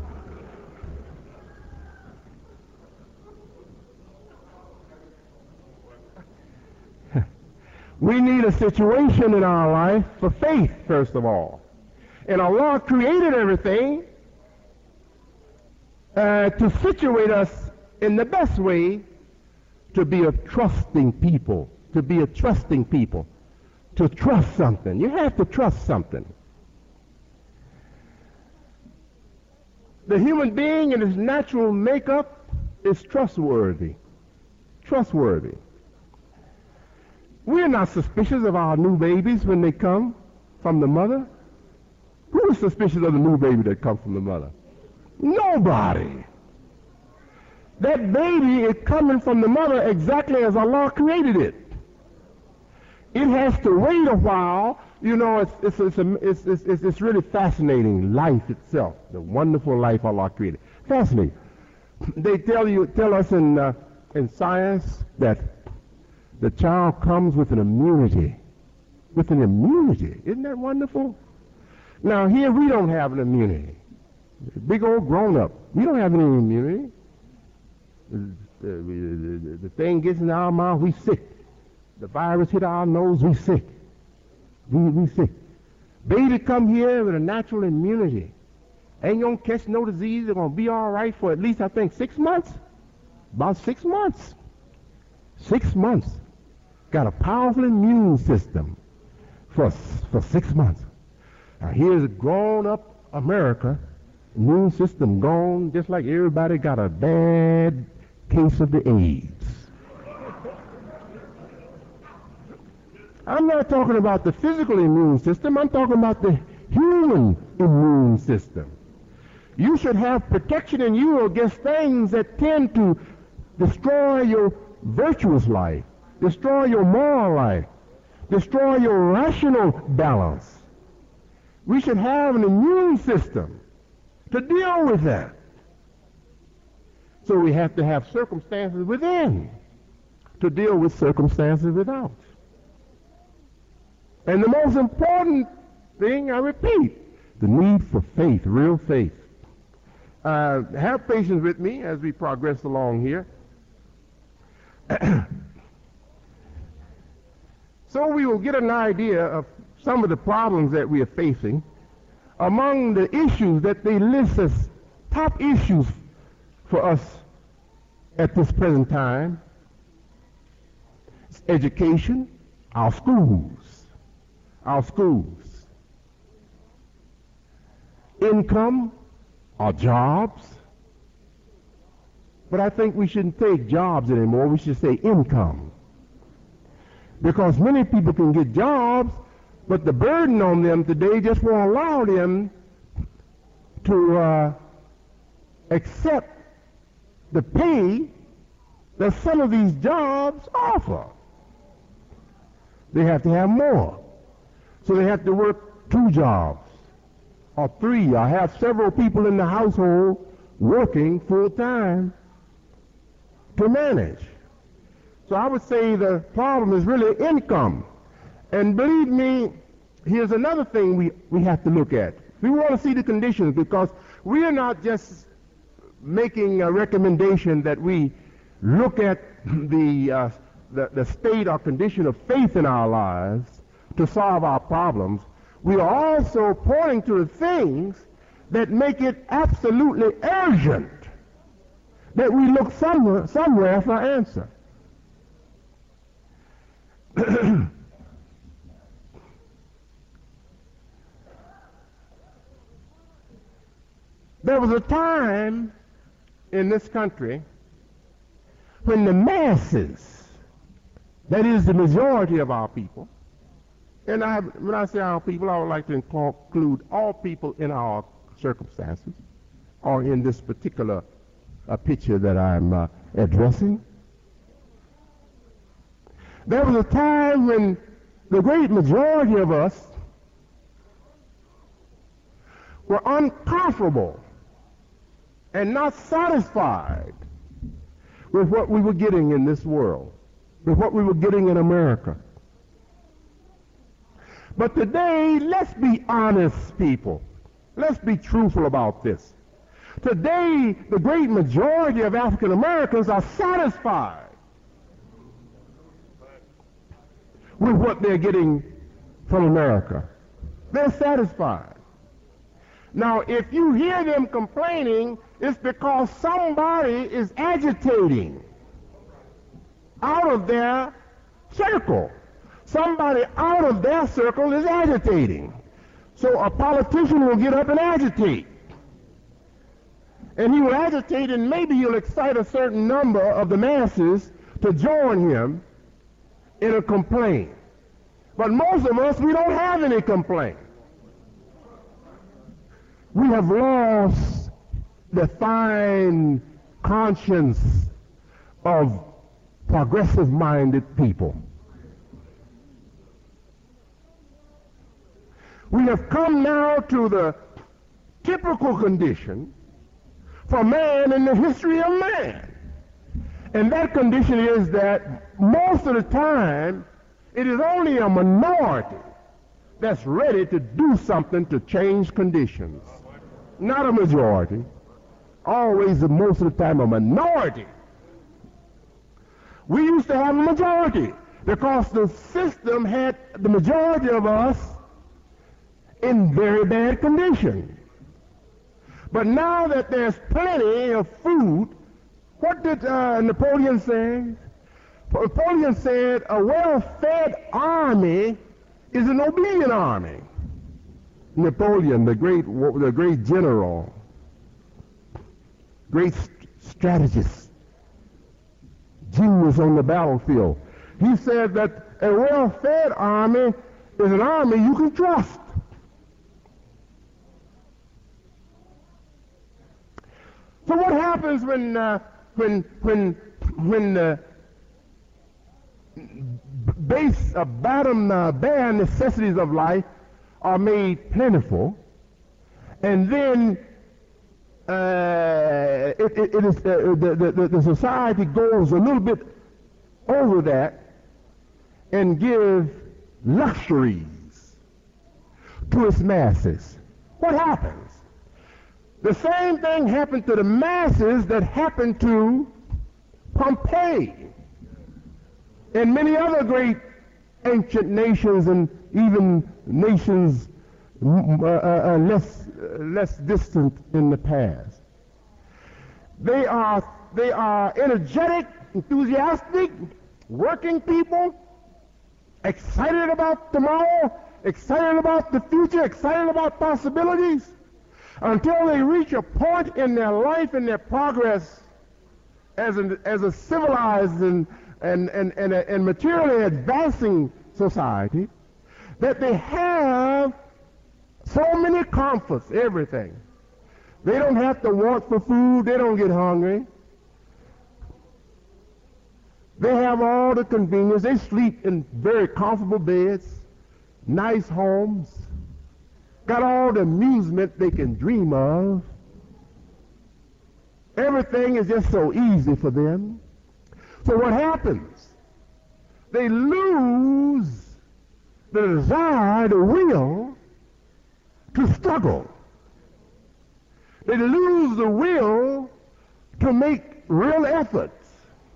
We need a situation in our life for faith, first of all. And Allah created everything to situate us in the best way to be a trusting people, to be a trusting people, to trust something. You have to trust something. The human being in his natural makeup is trustworthy. Trustworthy. We're not suspicious of our new babies when they come from the mother. Who is suspicious of the new baby that comes from the mother? Nobody. That baby is coming from the mother exactly as Allah created it. It has to wait a while. You know, it's really fascinating, life itself, the wonderful life Allah created. Fascinating. They tell us in science that the child comes with an immunity. With an immunity. Isn't that wonderful? Now here we don't have an immunity. Big old grown-up. We don't have any immunity. The thing gets in our mouth, we sick. The virus hit our nose, we sick. We sick. Baby come here with a natural immunity. Ain't gonna catch no disease. They're gonna be all right for at least, I think, 6 months. About 6 months. 6 months. Got a powerful immune system for 6 months. Now here's a grown-up America, immune system gone, just like everybody got a bad case of the AIDS. I'm not talking about the physical immune system. I'm talking about the human immune system. You should have protection in you against things that tend to destroy your virtuous life, destroy your moral life, destroy your rational balance. We should have an immune system to deal with that. So we have to have circumstances within to deal with circumstances without. And the most important thing, I repeat, the need for faith, real faith. Have patience with me as we progress along here. So we will get an idea of some of the problems that we are facing. Among the issues that they list as top issues for us at this present time, it's education, our schools, income, our jobs. But I think we shouldn't take jobs anymore. We should say income. Because many people can get jobs, but the burden on them today just won't allow them to accept the pay that some of these jobs offer. They have to have more. So they have to work 2 jobs or 3. I have several people in the household working full time to manage. So I would say the problem is really income. And believe me, here's another thing we have to look at. We want to see the conditions, because we are not just making a recommendation that we look at the state or condition of faith in our lives to solve our problems. We are also pointing to the things that make it absolutely urgent that we look somewhere for an answer. There was a time in this country when the masses, that is the majority of our people, and when I say our people, I would like to include all people in our circumstances, or in this particular picture that I'm addressing. There was a time when the great majority of us were uncomfortable and not satisfied with what we were getting in this world, with what we were getting in America. But today, let's be honest, people. Let's be truthful about this. Today, the great majority of African Americans are satisfied with what they're getting from America. They're satisfied. Now, if you hear them complaining, it's because somebody is agitating out of their circle. Somebody out of their circle is agitating. So a politician will get up and agitate. And he will agitate, and maybe he'll excite a certain number of the masses to join him in a complaint. But most of us, we don't have any complaint. We have lost the fine conscience of progressive-minded people. We have come now to the typical condition for man in the history of man. And that condition is that most of the time it is only a minority that's ready to do something to change conditions. Not a majority. Always, most of the time, a minority. We used to have a majority because the system had the majority of us in very bad condition. But now that there's plenty of food, what did Napoleon say? Napoleon said a well-fed army is an obedient army. Napoleon, the great general, great strategist, genius on the battlefield. He said that a well-fed army is an army you can trust. So what happens when the bare necessities of life are made plentiful, and then the society goes a little bit over that and gives luxuries to its masses? What happens? The same thing happened to the masses that happened to Pompeii and many other great ancient nations, and even nations less distant in the past. They are energetic, enthusiastic, working people, excited about tomorrow, excited about the future, excited about possibilities, until they reach a point in their life and their progress as a civilized and materially advancing society, that they have so many comforts, everything. They don't have to want for food. They don't get hungry. They have all the convenience. They sleep in very comfortable beds, nice homes, got all the amusement they can dream of. Everything is just so easy for them. So what happens? They lose the desire, the will to struggle. They lose the will to make real efforts.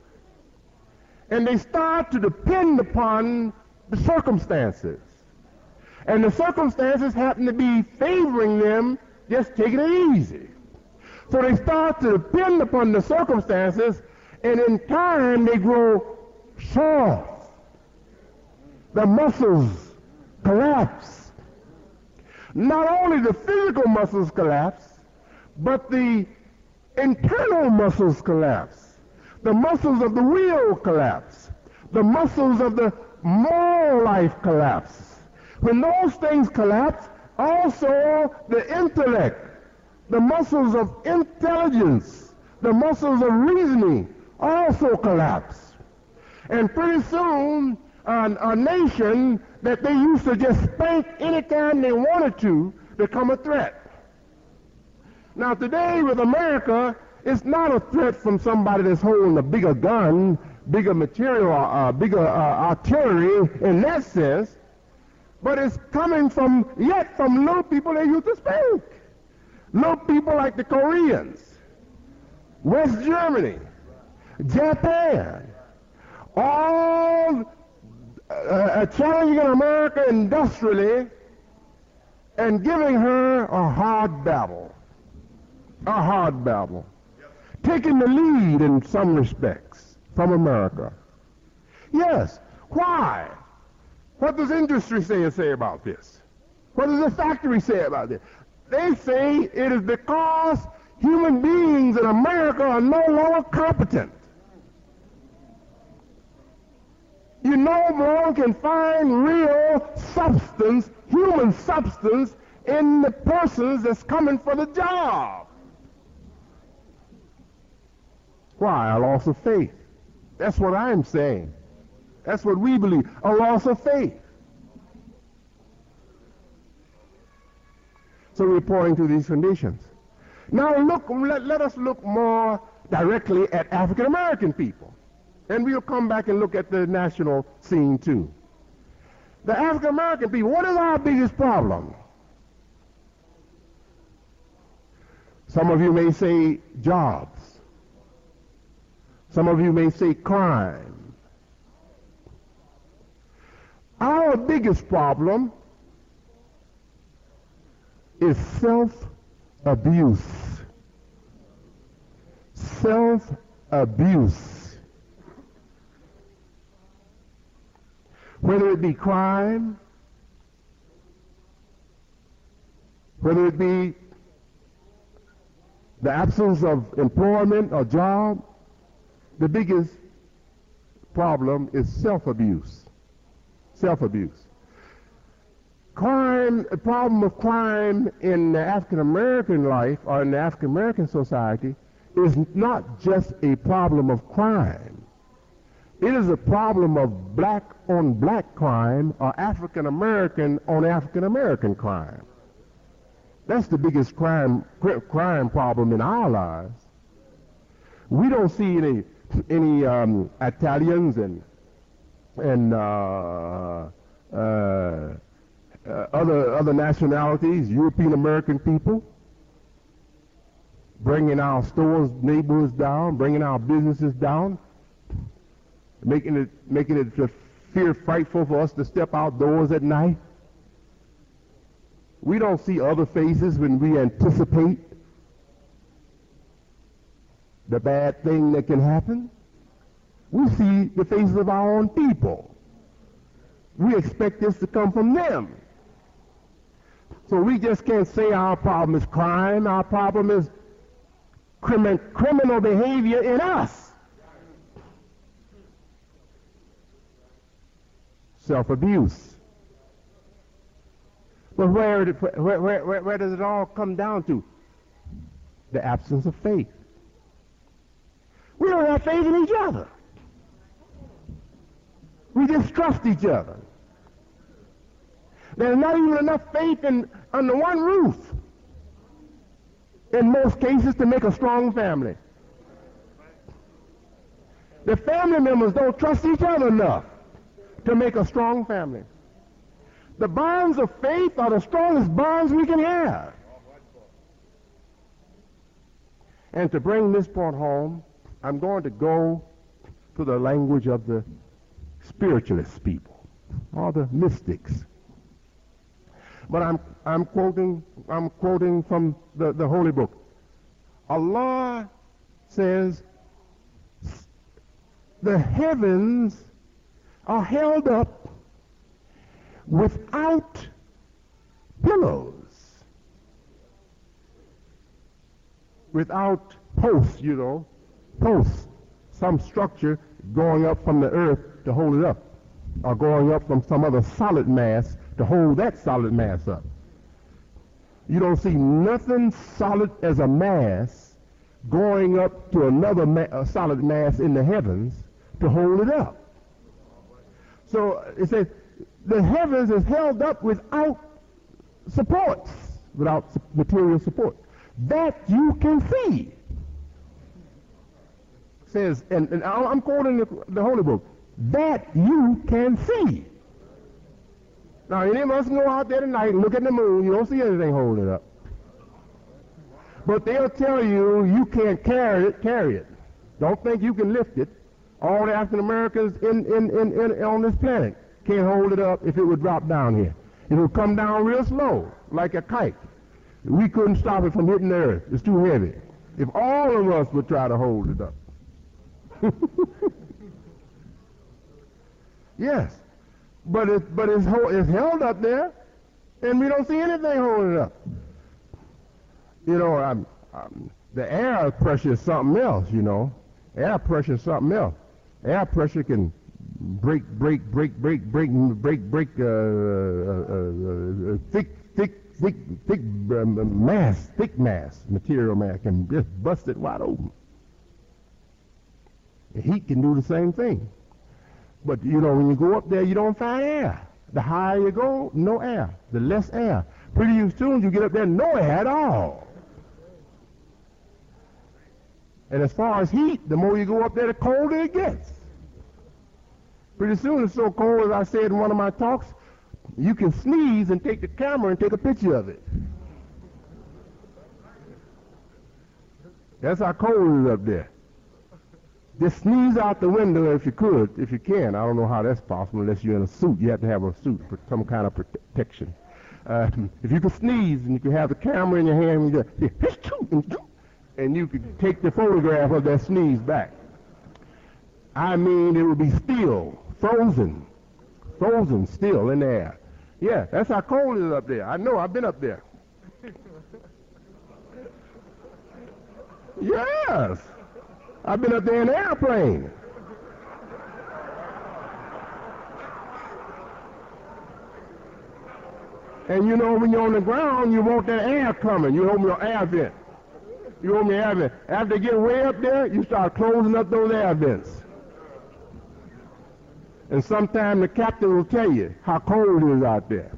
And they start to depend upon the circumstances. And the circumstances happen to be favoring them, just taking it easy. So they start to depend upon the circumstances, and in time they grow soft. The muscles collapse. Not only the physical muscles collapse, but the internal muscles collapse. The muscles of the will collapse. The muscles of the moral life collapse. When those things collapse, also the intellect, the muscles of intelligence, the muscles of reasoning also collapse. And pretty soon, a nation that they used to just spank anytime they wanted to become a threat. Now today with America, it's not a threat from somebody that's holding a bigger gun, bigger material, bigger artillery in that sense, but it's coming from little people they used to spank. Little people like the Koreans, West Germany, Japan, all challenging America industrially and giving her a hard battle. A hard battle. Taking the lead in some respects from America. Yes. Why? What does industry say about this? What does the factory say about this? They say it is because human beings in America are no longer competent. You no longer can find real substance, human substance, in the persons that's coming for the job. Why? A loss of faith. That's what I'm saying. That's what we believe. A loss of faith. So we're pointing to these conditions. Now let us look more directly at African American people. And we'll come back and look at the national scene too. The African American people, what is our biggest problem? Some of you may say jobs. Some of you may say crime. Our biggest problem is self-abuse. Self-abuse. Whether it be crime, whether it be the absence of employment or job, the biggest problem is self-abuse. Self-abuse. Crime, the problem of crime in the African American life or in the African American society is not just a problem of crime. It is a problem of black on black crime or African American on African American crime. That's the biggest crime problem in our lives. We don't see any Italians and other nationalities, European American people, bringing our stores, neighborhoods down, bringing our businesses down, making it fear frightful for us to step outdoors at night. We don't see other faces when we anticipate the bad thing that can happen. We see the faces of our own people. We expect this to come from them. So we just can't say our problem is crime. Our problem is criminal behavior in us. Self-abuse. But where does it all come down to? The absence of faith. We don't have faith in each other. We distrust each other. There's not even enough faith under one roof, in most cases, to make a strong family. The family members don't trust each other enough to make a strong family. The bonds of faith are the strongest bonds we can have. And to bring this point home, I'm going to go to the language of the spiritualist people, or the mystics. But I'm quoting from the Holy Book. Allah says the heavens are held up without pillows, without posts, posts, some structure going up from the earth to hold it up, or going up from some other solid mass to hold that solid mass up. You don't see nothing solid as a mass going up to another solid mass in the heavens to hold it up. So it says the heavens is held up without supports, without material support. That you can see. Says, and I'm quoting the Holy Book, that you can see. Now, any of us can go out there tonight and look at the moon, you don't see anything holding it up. But they'll tell you you can't carry it. Don't think you can lift it. All the African Americans on this planet can't hold it up if it would drop down here. It will come down real slow, like a kite. We couldn't stop it from hitting the earth. It's too heavy. If all of us would try to hold it up. Yes. But it's held up there, and we don't see anything holding it up. The air pressure is something else, Air pressure is something else. Air pressure can break thick mass, material mass, can just bust it wide open. And heat can do the same thing. But, you know, when you go up there, you don't find air. The higher you go, no air. The less air. Pretty soon you get up there, no air at all. And as far as heat, the more you go up there, the colder it gets. Pretty soon it's so cold, as I said in one of my talks, you can sneeze and take the camera and take a picture of it. That's how cold it is up there. Just sneeze out the window if you could, if you can. I don't know how that's possible unless you're in a suit. You have to have a suit for some kind of protection. If you can sneeze and you can have the camera in your hand and you can take the photograph of that sneeze back. I mean, it would be still, frozen still in the air. Yeah, that's how cold it is up there. I know, I've been up there. Yes, I've been up there in an airplane. And you know, when you're on the ground, you want that air coming. You open your air vent. You open your air vent. After you get way up there, you start closing up those air vents. And sometime the captain will tell you how cold it is out there.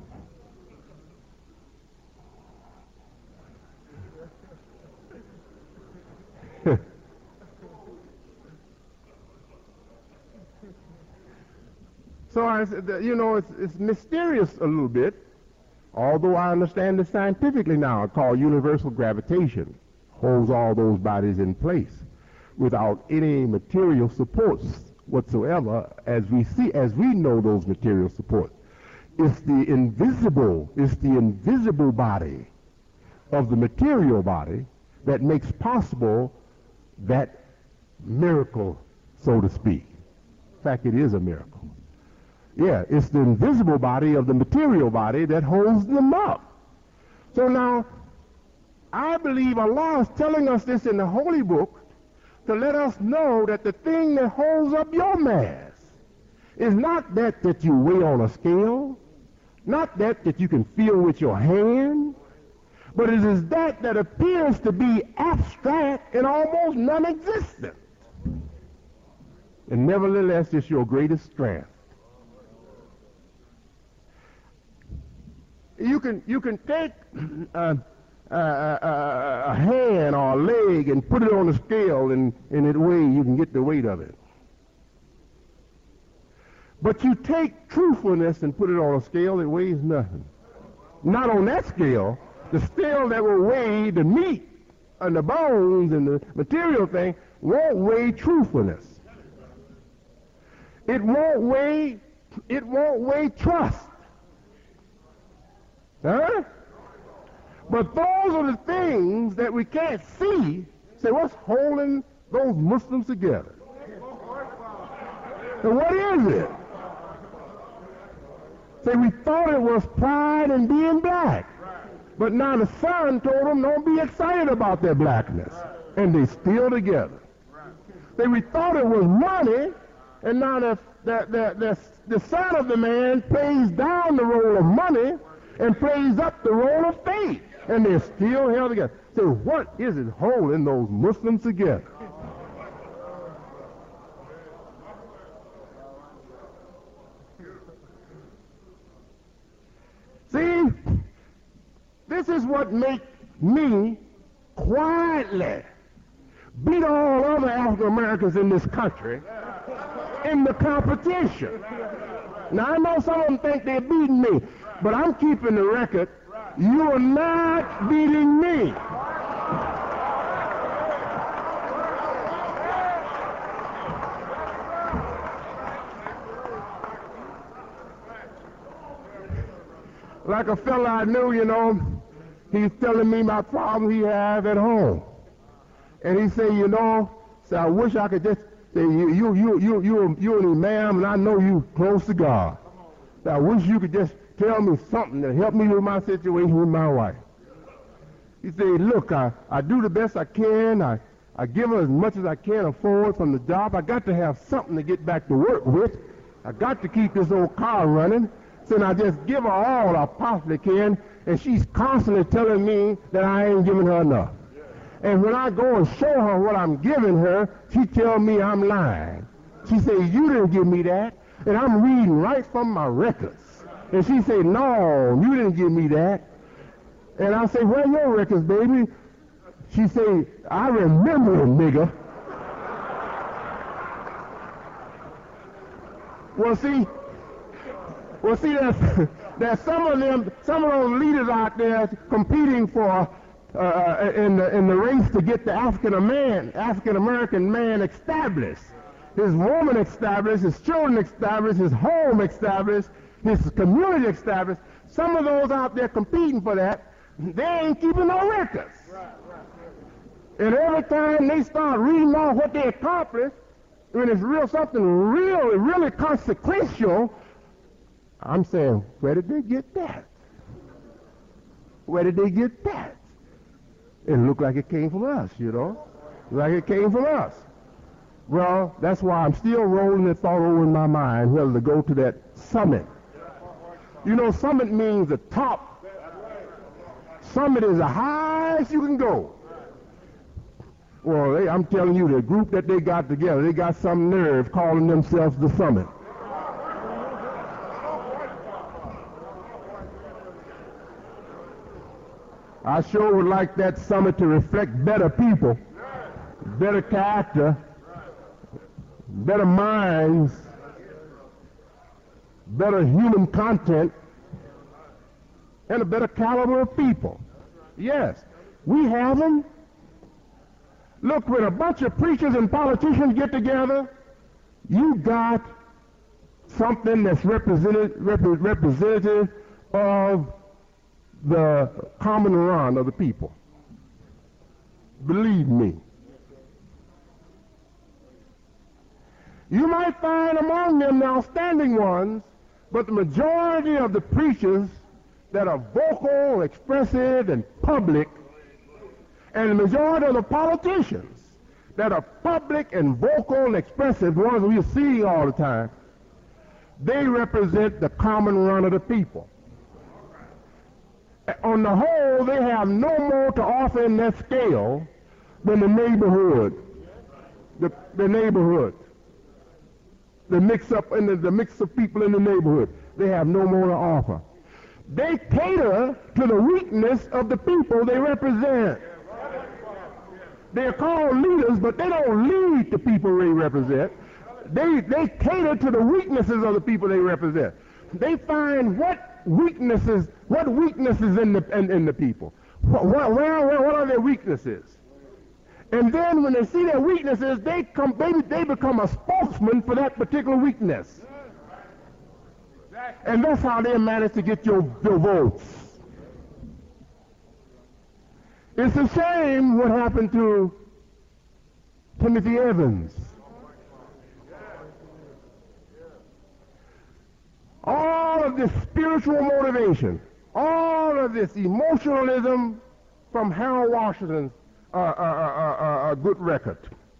So, you know, it's mysterious a little bit, although I understand it scientifically now. It's called universal gravitation. Holds all those bodies in place without any material supports whatsoever, as we know those material supports. It's the invisible body of the material body that makes possible that miracle, so to speak. In fact, it is a miracle. Yeah, it's the invisible body of the material body that holds them up. So now, I believe Allah is telling us this in the Holy Book to let us know that the thing that holds up your mass is not that you weigh on a scale, not that you can feel with your hand, but it is that appears to be abstract and almost non-existent. And nevertheless, it's your greatest strength. You can take a hand or a leg and put it on a scale, and in that way you can get the weight of it. But you take truthfulness and put it on a scale, it weighs nothing. Not on that scale. The scale that will weigh the meat and the bones and the material thing won't weigh truthfulness. It won't weigh trust. Huh? But those are the things that we can't see. Say, what's holding those Muslims together? And what is it? Say, we thought it was pride in being black. But now the son told them, don't be excited about their blackness. And they still together. Say, we thought it was money, and now the son of the man plays down the role of money and plays up the role of faith. And they're still held together. So what is it holding those Muslims together? See, this is what makes me quietly beat all other African Americans in this country in the competition. Now I know some of them think they're beating me, but I'm keeping the record. You are not beating me. Like a fella I knew, you know, he's telling me my problem he has at home. And he said, you know, I wish I could just say, you're an imam, and I know you close to God. So I wish you could just tell me something to help me with my situation with my wife. He said, look, I do the best I can. I give her as much as I can afford from the job. I got to have something to get back to work with. I got to keep this old car running. So I just give her all I possibly can, and she's constantly telling me that I ain't giving her enough. And when I go and show her what I'm giving her, she tell me I'm lying. She say, you didn't give me that. And I'm reading right from my records. And she say, no, you didn't give me that. And I say, where are your records, baby? She say, I remember it, nigga. Well, see, there's some of those leaders out there competing for in the race to get the African American man established, his woman established, his children established, his home established, his community established. Some of those out there competing for that, they ain't keeping no records. And every time they start reading off what they accomplished, when it's something really consequential, I'm saying, where did they get that? Where did they get that? It looked like it came from us, you know? Like it came from us. Well, that's why I'm still rolling the thought over in my mind whether to go to that summit. You know, summit means the top. Summit is the highest you can go. Well, I'm telling you, the group that they got together, they got some nerve calling themselves the summit. I sure would like that summit to reflect better people, better character, better minds, better human content, and a better caliber of people. Yes, we have them. Look, when a bunch of preachers and politicians get together, you got something that's representative of the common run of the people. Believe me. You might find among them the outstanding ones, but the majority of the preachers that are vocal, expressive, and public, and the majority of the politicians that are public and vocal and expressive, the ones we see all the time, they represent the common run of the people. On the whole, they have no more to offer in that scale than the neighborhood, the neighborhood, the mix-up and the mix of people in the neighborhood. They have no more to offer. They cater to the weakness of the people they represent. They're called leaders, but they don't lead the people they represent. They cater to the weaknesses of the people they represent. They find what weaknesses in the people. What are their weaknesses? And then when they see their weaknesses, they become a spokesman for that particular weakness. And that's how they manage to get your votes. It's a shame what happened to Timothy Evans. All of this spiritual motivation, all of this emotionalism from Harold Washington's good record.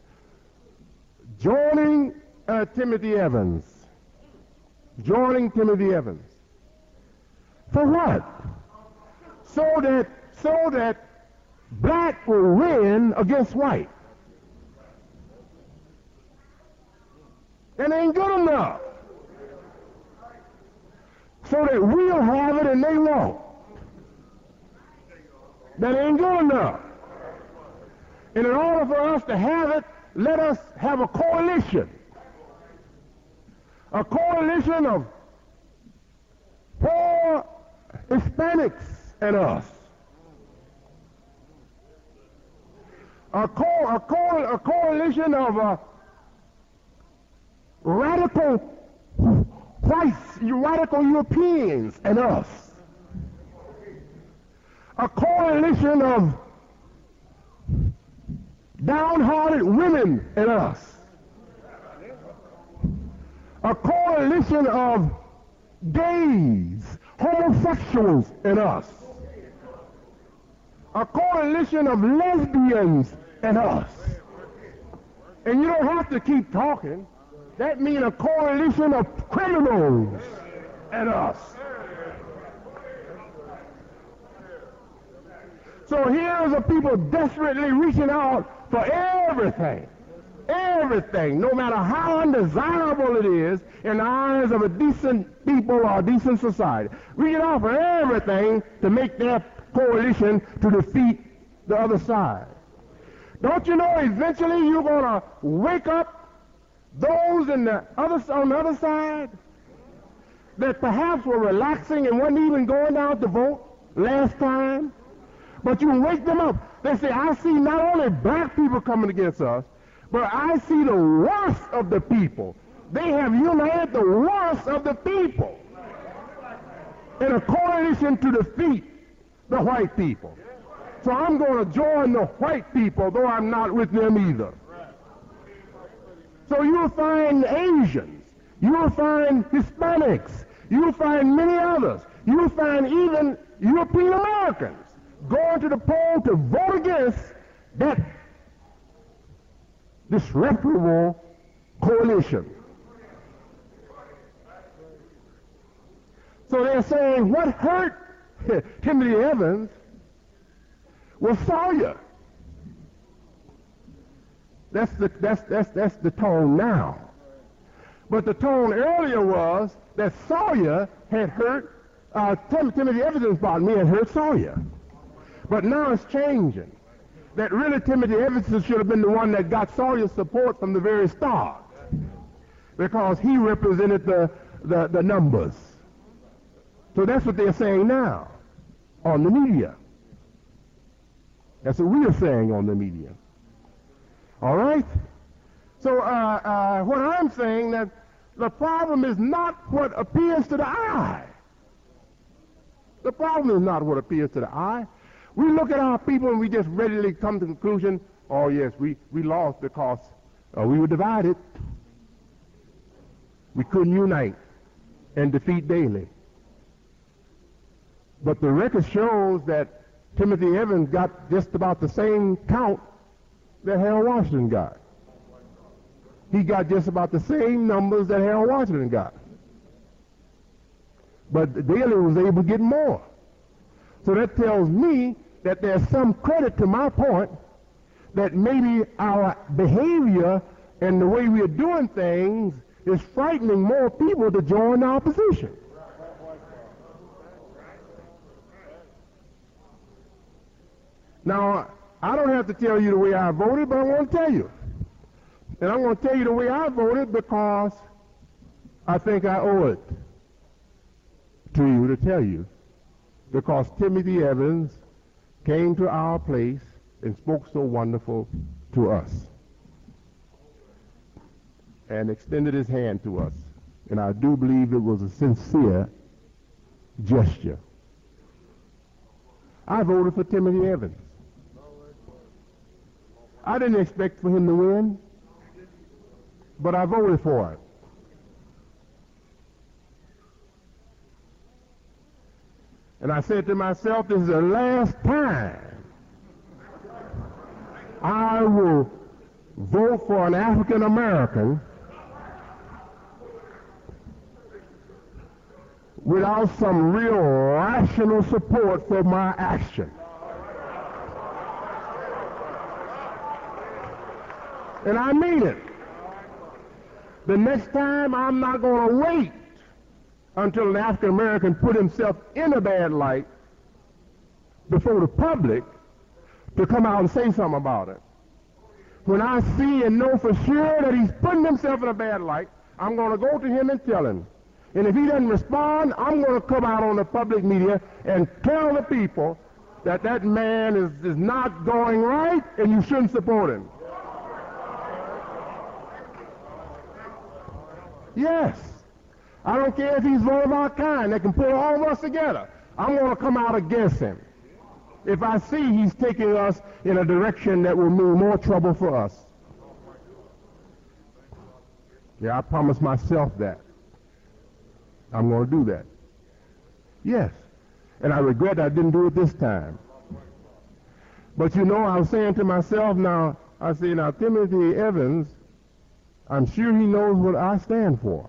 Joining Timothy Evans. Joining Timothy Evans. For what? So that black will win against white. That ain't good enough. So that we'll have it and they won't. That ain't good enough. And in order for us to have it, let us have a coalition. A coalition of poor Hispanics and us. A coalition of radical whites, radical Europeans and us. A coalition of downhearted women and us. A coalition of gays, homosexuals and us. A coalition of lesbians and us. And you don't have to keep talking. That means a coalition of criminals and us. So here's a people desperately reaching out for everything. Everything, no matter how undesirable it is in the eyes of a decent people or a decent society. Reaching out for everything to make their coalition to defeat the other side. Don't you know eventually you're going to wake up those on the other side that perhaps were relaxing and wasn't even going out to vote last time? But you wake them up. They say, I see not only black people coming against us, but I see the worst of the people. They have united the worst of the people in a coalition to defeat the white people. So I'm going to join the white people, though I'm not with them either. So you'll find Asians, you'll find Hispanics, you'll find many others, you'll find even European Americans going to the poll to vote against that disreputable coalition. So they're saying what hurt Timothy Evans was Sawyer. That's the tone now. But the tone earlier was that Sawyer had hurt Timothy Evans' pardon me, had hurt Sawyer. But now it's changing. That really Timothy Evans should have been the one that got Sawyer's support from the very start, because he represented the numbers. So that's what they're saying now on the media. That's what we are saying on the media. All right? So what I'm saying that the problem is not what appears to the eye. The problem is not what appears to the eye. We look at our people and we just readily come to the conclusion, oh yes, we lost because we were divided. We couldn't unite and defeat Daley. But the record shows that Timothy Evans got just about the same count that Harold Washington got. He got just about the same numbers that Harold Washington got. But Daley was able to get more. So that tells me that there's some credit to my point that maybe our behavior and the way we are doing things is frightening more people to join our position. Now, I don't have to tell you the way I voted, but I want to tell you. And I'm going to tell you the way I voted because I think I owe it to you to tell you. Because Timothy Evans came to our place and spoke so wonderful to us and extended his hand to us. And I do believe it was a sincere gesture. I voted for Timothy Evans. I didn't expect for him to win, but I voted for it. And I said to myself, this is the last time I will vote for an African American without some real rational support for my action. And I mean it. The next time I'm not going to wait until an African American put himself in a bad light before the public to come out and say something about it. When I see and know for sure that he's putting himself in a bad light, I'm going to go to him and tell him. And if he doesn't respond, I'm going to come out on the public media and tell the people that that man is not going right and you shouldn't support him. Yes. I don't care if he's one of our kind that can pull all of us together. I'm going to come out against him if I see he's taking us in a direction that will mean more trouble for us. Yeah, I promised myself that. I'm going to do that. Yes. And I regret I didn't do it this time. But you know, I was saying to myself now, Timothy Evans, I'm sure he knows what I stand for.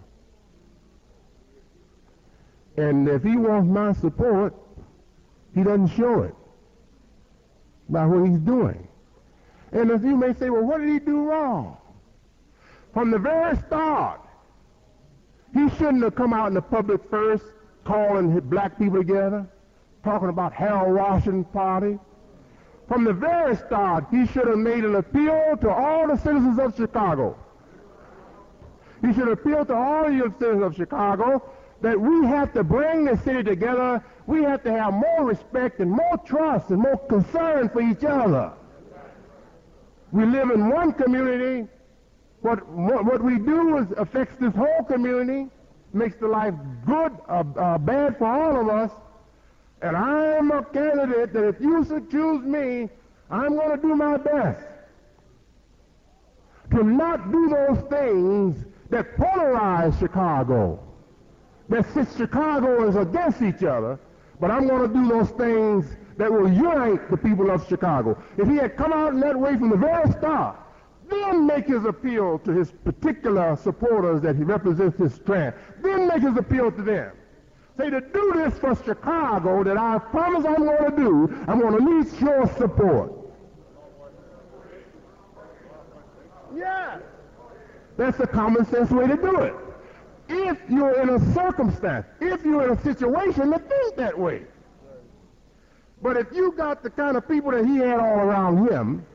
And if he wants my support, he doesn't show it. by what he's doing. And if you may say, well, what did he do wrong? From the very start, he shouldn't have come out in the public first calling black people together, talking about Harold Washington Party. From the very start, he should have made an appeal to all the citizens of Chicago. He should appeal to all you citizens of Chicago that we have to bring the city together. We have to have more respect and more trust and more concern for each other. We live in one community. What we do is affects this whole community, makes the life good or bad for all of us. And I'm a candidate that if you should choose me, I'm going to do my best to not do those things that polarize Chicago, that sits Chicagoans against each other, but I'm going to do those things that will unite the people of Chicago. If he had come out in that way from the very start, then make his appeal to his particular supporters that he represents his strand, then make his appeal to them. Say, to do this for Chicago that I promise I'm going to do, I'm going to need your support. Yeah. That's the common sense way to do it. If you're in a circumstance, if you're in a situation to think that way. But if you got the kind of people that he had all around him,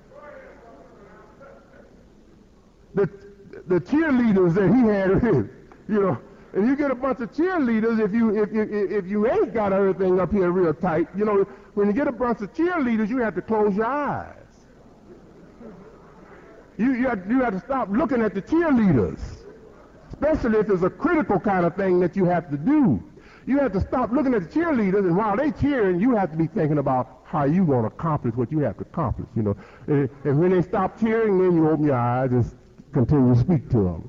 the cheerleaders that he had, you know, and you get a bunch of cheerleaders if you ain't got everything up here real tight, you know, when you get a bunch of cheerleaders, you have to close your eyes. You have to stop looking at the cheerleaders, especially if it's a critical kind of thing that you have to do. You have to stop looking at the cheerleaders, and while they cheering, you have to be thinking about how you want to accomplish what you have to accomplish, you know. And when they stop cheering, then you open your eyes and continue to speak to them.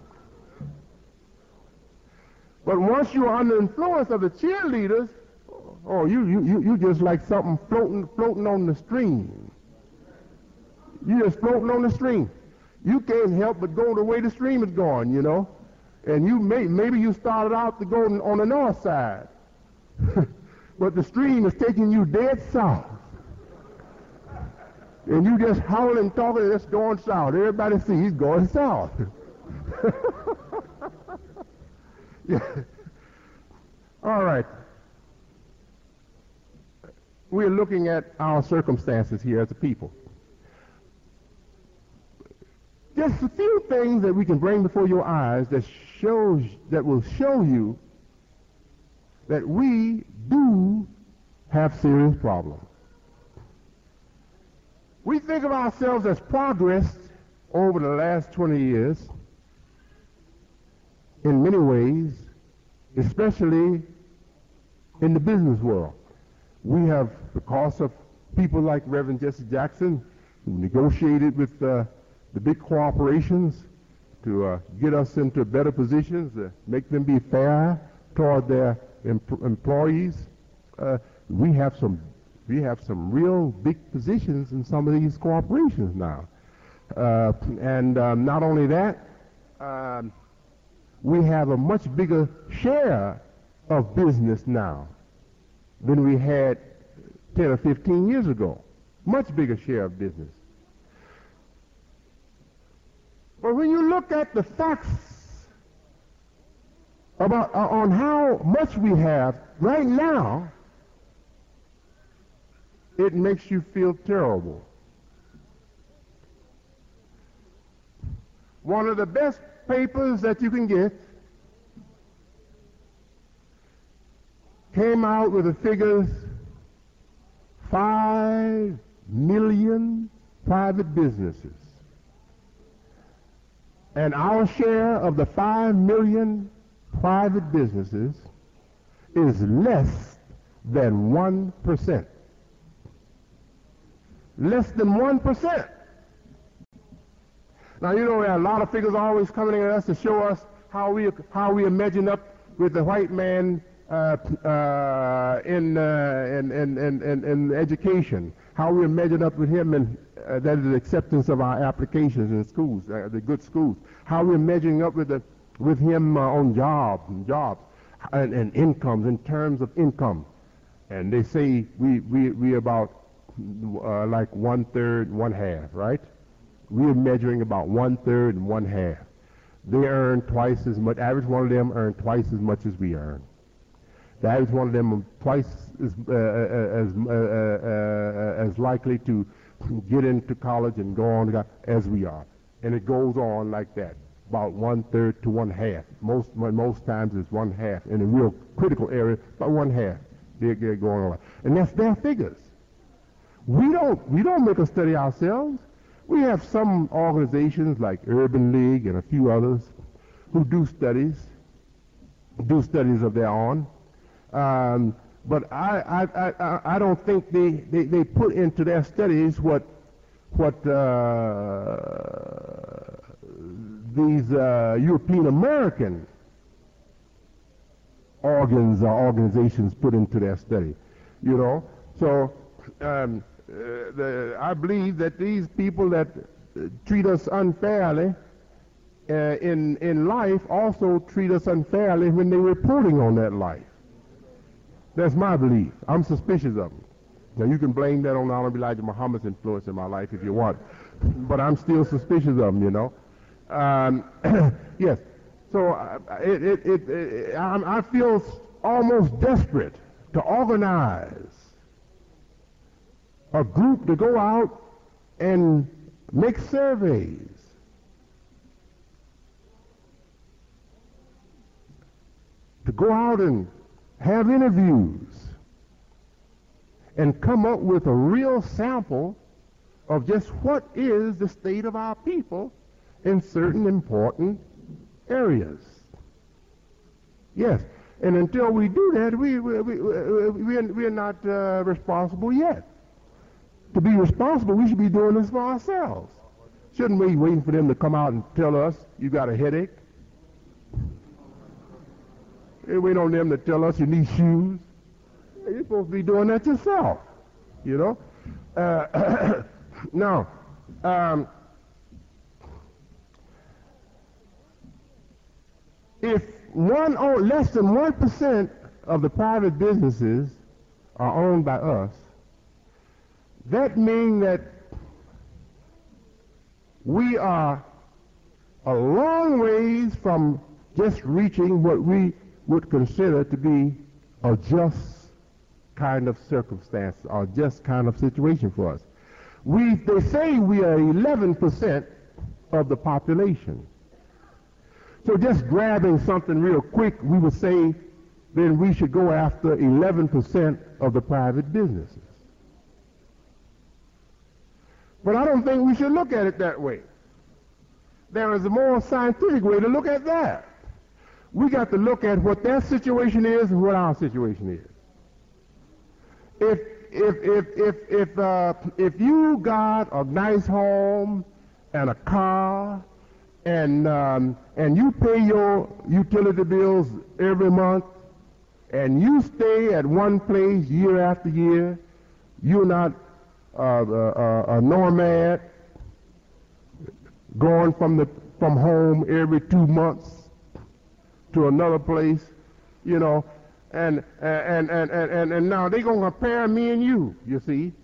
But once you are under influence of the cheerleaders, oh, you just like something floating on the stream. You just floating on the stream. You can't help but go the way the stream is going, you know. And you maybe you started out to go on the north side, but the stream is taking you dead south. And you just howling, talking, and it's going south. Everybody sees he's going south. Yeah. All right. We're looking at our circumstances here as a people. Just a few things that we can bring before your eyes that will show you that we do have serious problems. We think of ourselves as progress over the last 20 years in many ways, especially in the business world. We have, because of people like Reverend Jesse Jackson, who negotiated with the big corporations to get us into better positions, make them be fair toward their employees. We have some real big positions in some of these corporations now. And not only that, we have a much bigger share of business now than we had 10 or 15 years ago. Much bigger share of business. But when you look at the facts about on how much we have right now, it makes you feel terrible. One of the best papers that you can get came out with the figures 5 million private businesses. And our share of the 5 million private businesses is less than 1%. Less than 1%. Now, you know, there are a lot of figures always coming at us to show us how we are measuring up with the white man in education, how we are measuring up with him in that is the acceptance of our applications in schools, the good schools, how we're measuring up with him on jobs and incomes, in terms of income. And they say we about like 1/3, 1/2, right? We're measuring about 1/3 and 1/2. They earn twice as much. Average one of them earn twice as much as we earn. The average one of them twice as likely to get into college and go on as we are, and it goes on like that, about 1/3 to 1/2. Most times it's 1/2 in a real critical area, about 1/2 they're going on, and that's their figures. We don't make a study ourselves. We have some organizations like Urban League and a few others who do studies of their own. But I don't think they put into their studies what these European American organs or organizations put into their study, you know. So I believe that these people that treat us unfairly in life also treat us unfairly when they're reporting on that life. That's my belief. I'm suspicious of them. Now you can blame that on Honorable Elijah Muhammad's influence in my life if you want, but I'm still suspicious of them, you know. Yes. So I feel almost desperate to organize a group to go out and make surveys, to go out and have interviews and come up with a real sample of just what is the state of our people in certain important areas. Yes, and until we do that, we're not responsible yet. To be responsible, we should be doing this for ourselves. Shouldn't we be waiting for them to come out and tell us you got a headache? We wait on them to tell us you need shoes. You're supposed to be doing that yourself, you know. Now, if less than 1% of the private businesses are owned by us, that means that we are a long ways from just reaching what we would consider to be a just kind of circumstance or just kind of situation for us. They say we are 11% of the population. So just grabbing something real quick, we would say then we should go after 11% of the private businesses. But I don't think we should look at it that way. There is a more scientific way to look at that. We got to look at what their situation is and what our situation is. If you got a nice home and a car and you pay your utility bills every month and you stay at one place year after year, you're not a nomad going from home every 2 months to another place, you know, and now they're gonna compare me and you see.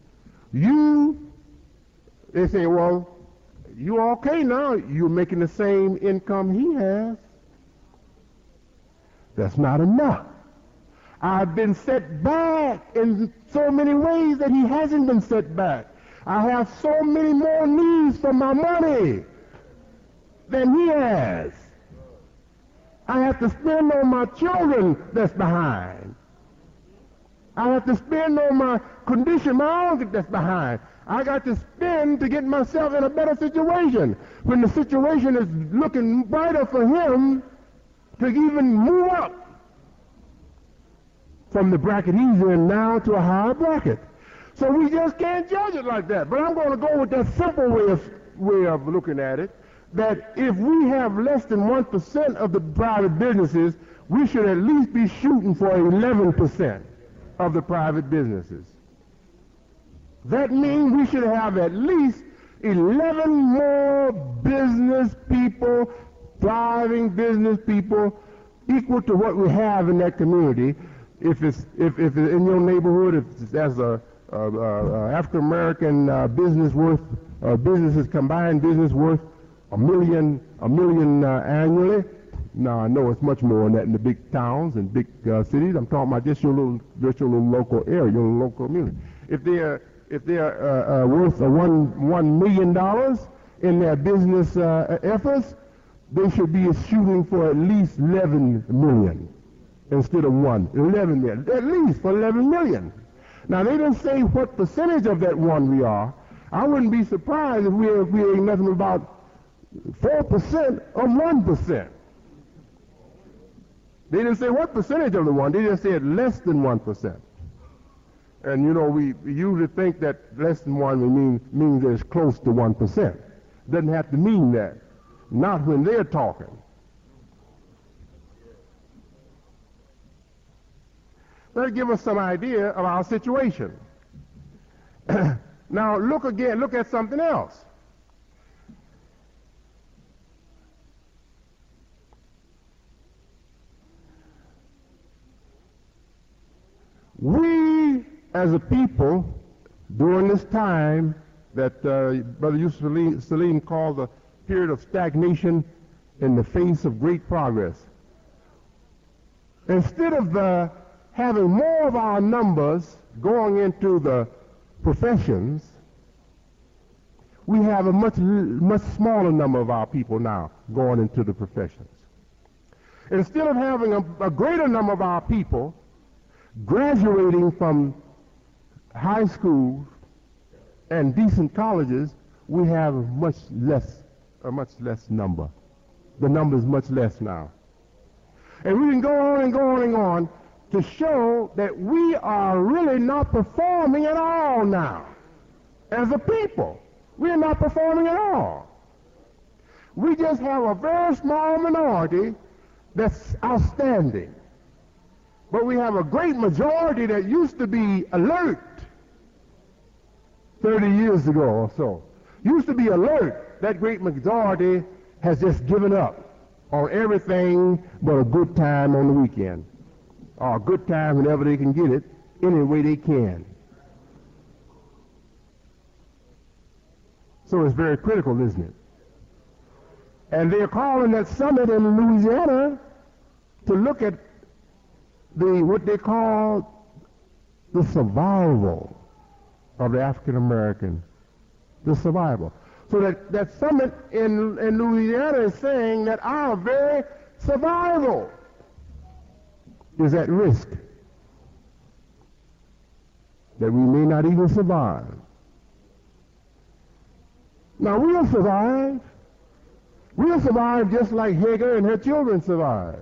They say, well, you okay now, you're making the same income he has. That's not enough. I've been set back in so many ways that he hasn't been set back. I have so many more needs for my money than he has. I have to spend on my children that's behind. I have to spend on my condition, my own that's behind. I got to spend to get myself in a better situation when the situation is looking brighter for him to even move up from the bracket he's in now to a higher bracket. So we just can't judge it like that. But I'm going to go with that simple way of looking at it, that if we have less than 1% of the private businesses, we should at least be shooting for 11% of the private businesses. That means we should have at least 11 more business people, thriving business people, equal to what we have in that community. If it's in your neighborhood, if there's a African American businesses combined business worth a million annually. Now I know it's much more than that in the big towns and big cities. I'm talking about just your little local area, your local community. If they're worth $1 million in their business efforts, they should be shooting for at least 11 million instead of 11 million, at least for 11 million. Now they didn't say what percentage of that one we are. I wouldn't be surprised if we ain't nothing about 4% or 1%. They didn't say what percentage of the one. They just said less than 1%. And you know, we usually think that less than 1 means that it's close to 1%. Doesn't have to mean that. Not when they're talking. That'll give us some idea of our situation. Now look at something else. We, as a people, during this time that Brother Yusuf Salim called the period of stagnation in the face of great progress, instead of having more of our numbers going into the professions, we have a much smaller number of our people now going into the professions. Instead of having a greater number of our people graduating from high schools and decent colleges, we have a much less number. The number is much less now. And we can go on and go on and on to show that we are really not performing at all now. As a people, we are not performing at all. We just have a very small minority that's outstanding. But we have a great majority that used to be alert 30 years ago or so. Used to be alert. That great majority has just given up on everything but a good time on the weekend. Or a good time whenever they can get it, any way they can. So it's very critical, isn't it? And they're calling that summit in Louisiana to look at what they call the survival of the African American, the survival. So that summit in Louisiana is saying that our very survival is at risk, that we may not even survive. Now we'll survive. We'll survive just like Hagar and her children survived,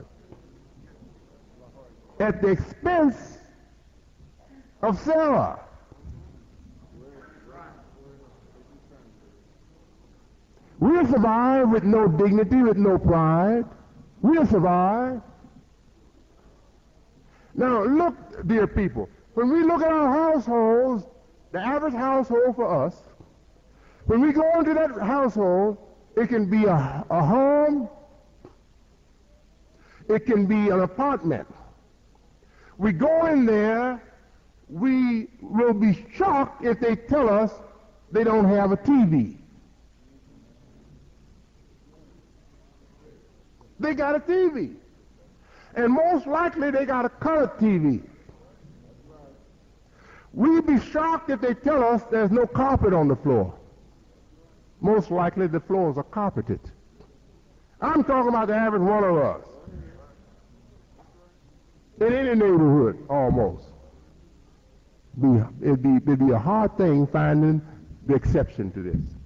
at the expense of Sarah. We'll survive with no dignity, with no pride. We'll survive. Now look, dear people, when we look at our households, the average household for us, when we go into that household, it can be a home, it can be an apartment. We go in there, we will be shocked if they tell us they don't have a TV. They got a TV. And most likely they got a color TV. We'd be shocked if they tell us there's no carpet on the floor. Most likely the floors are carpeted. I'm talking about the average one of us. In any neighborhood, almost. It'd be a hard thing finding the exception to this.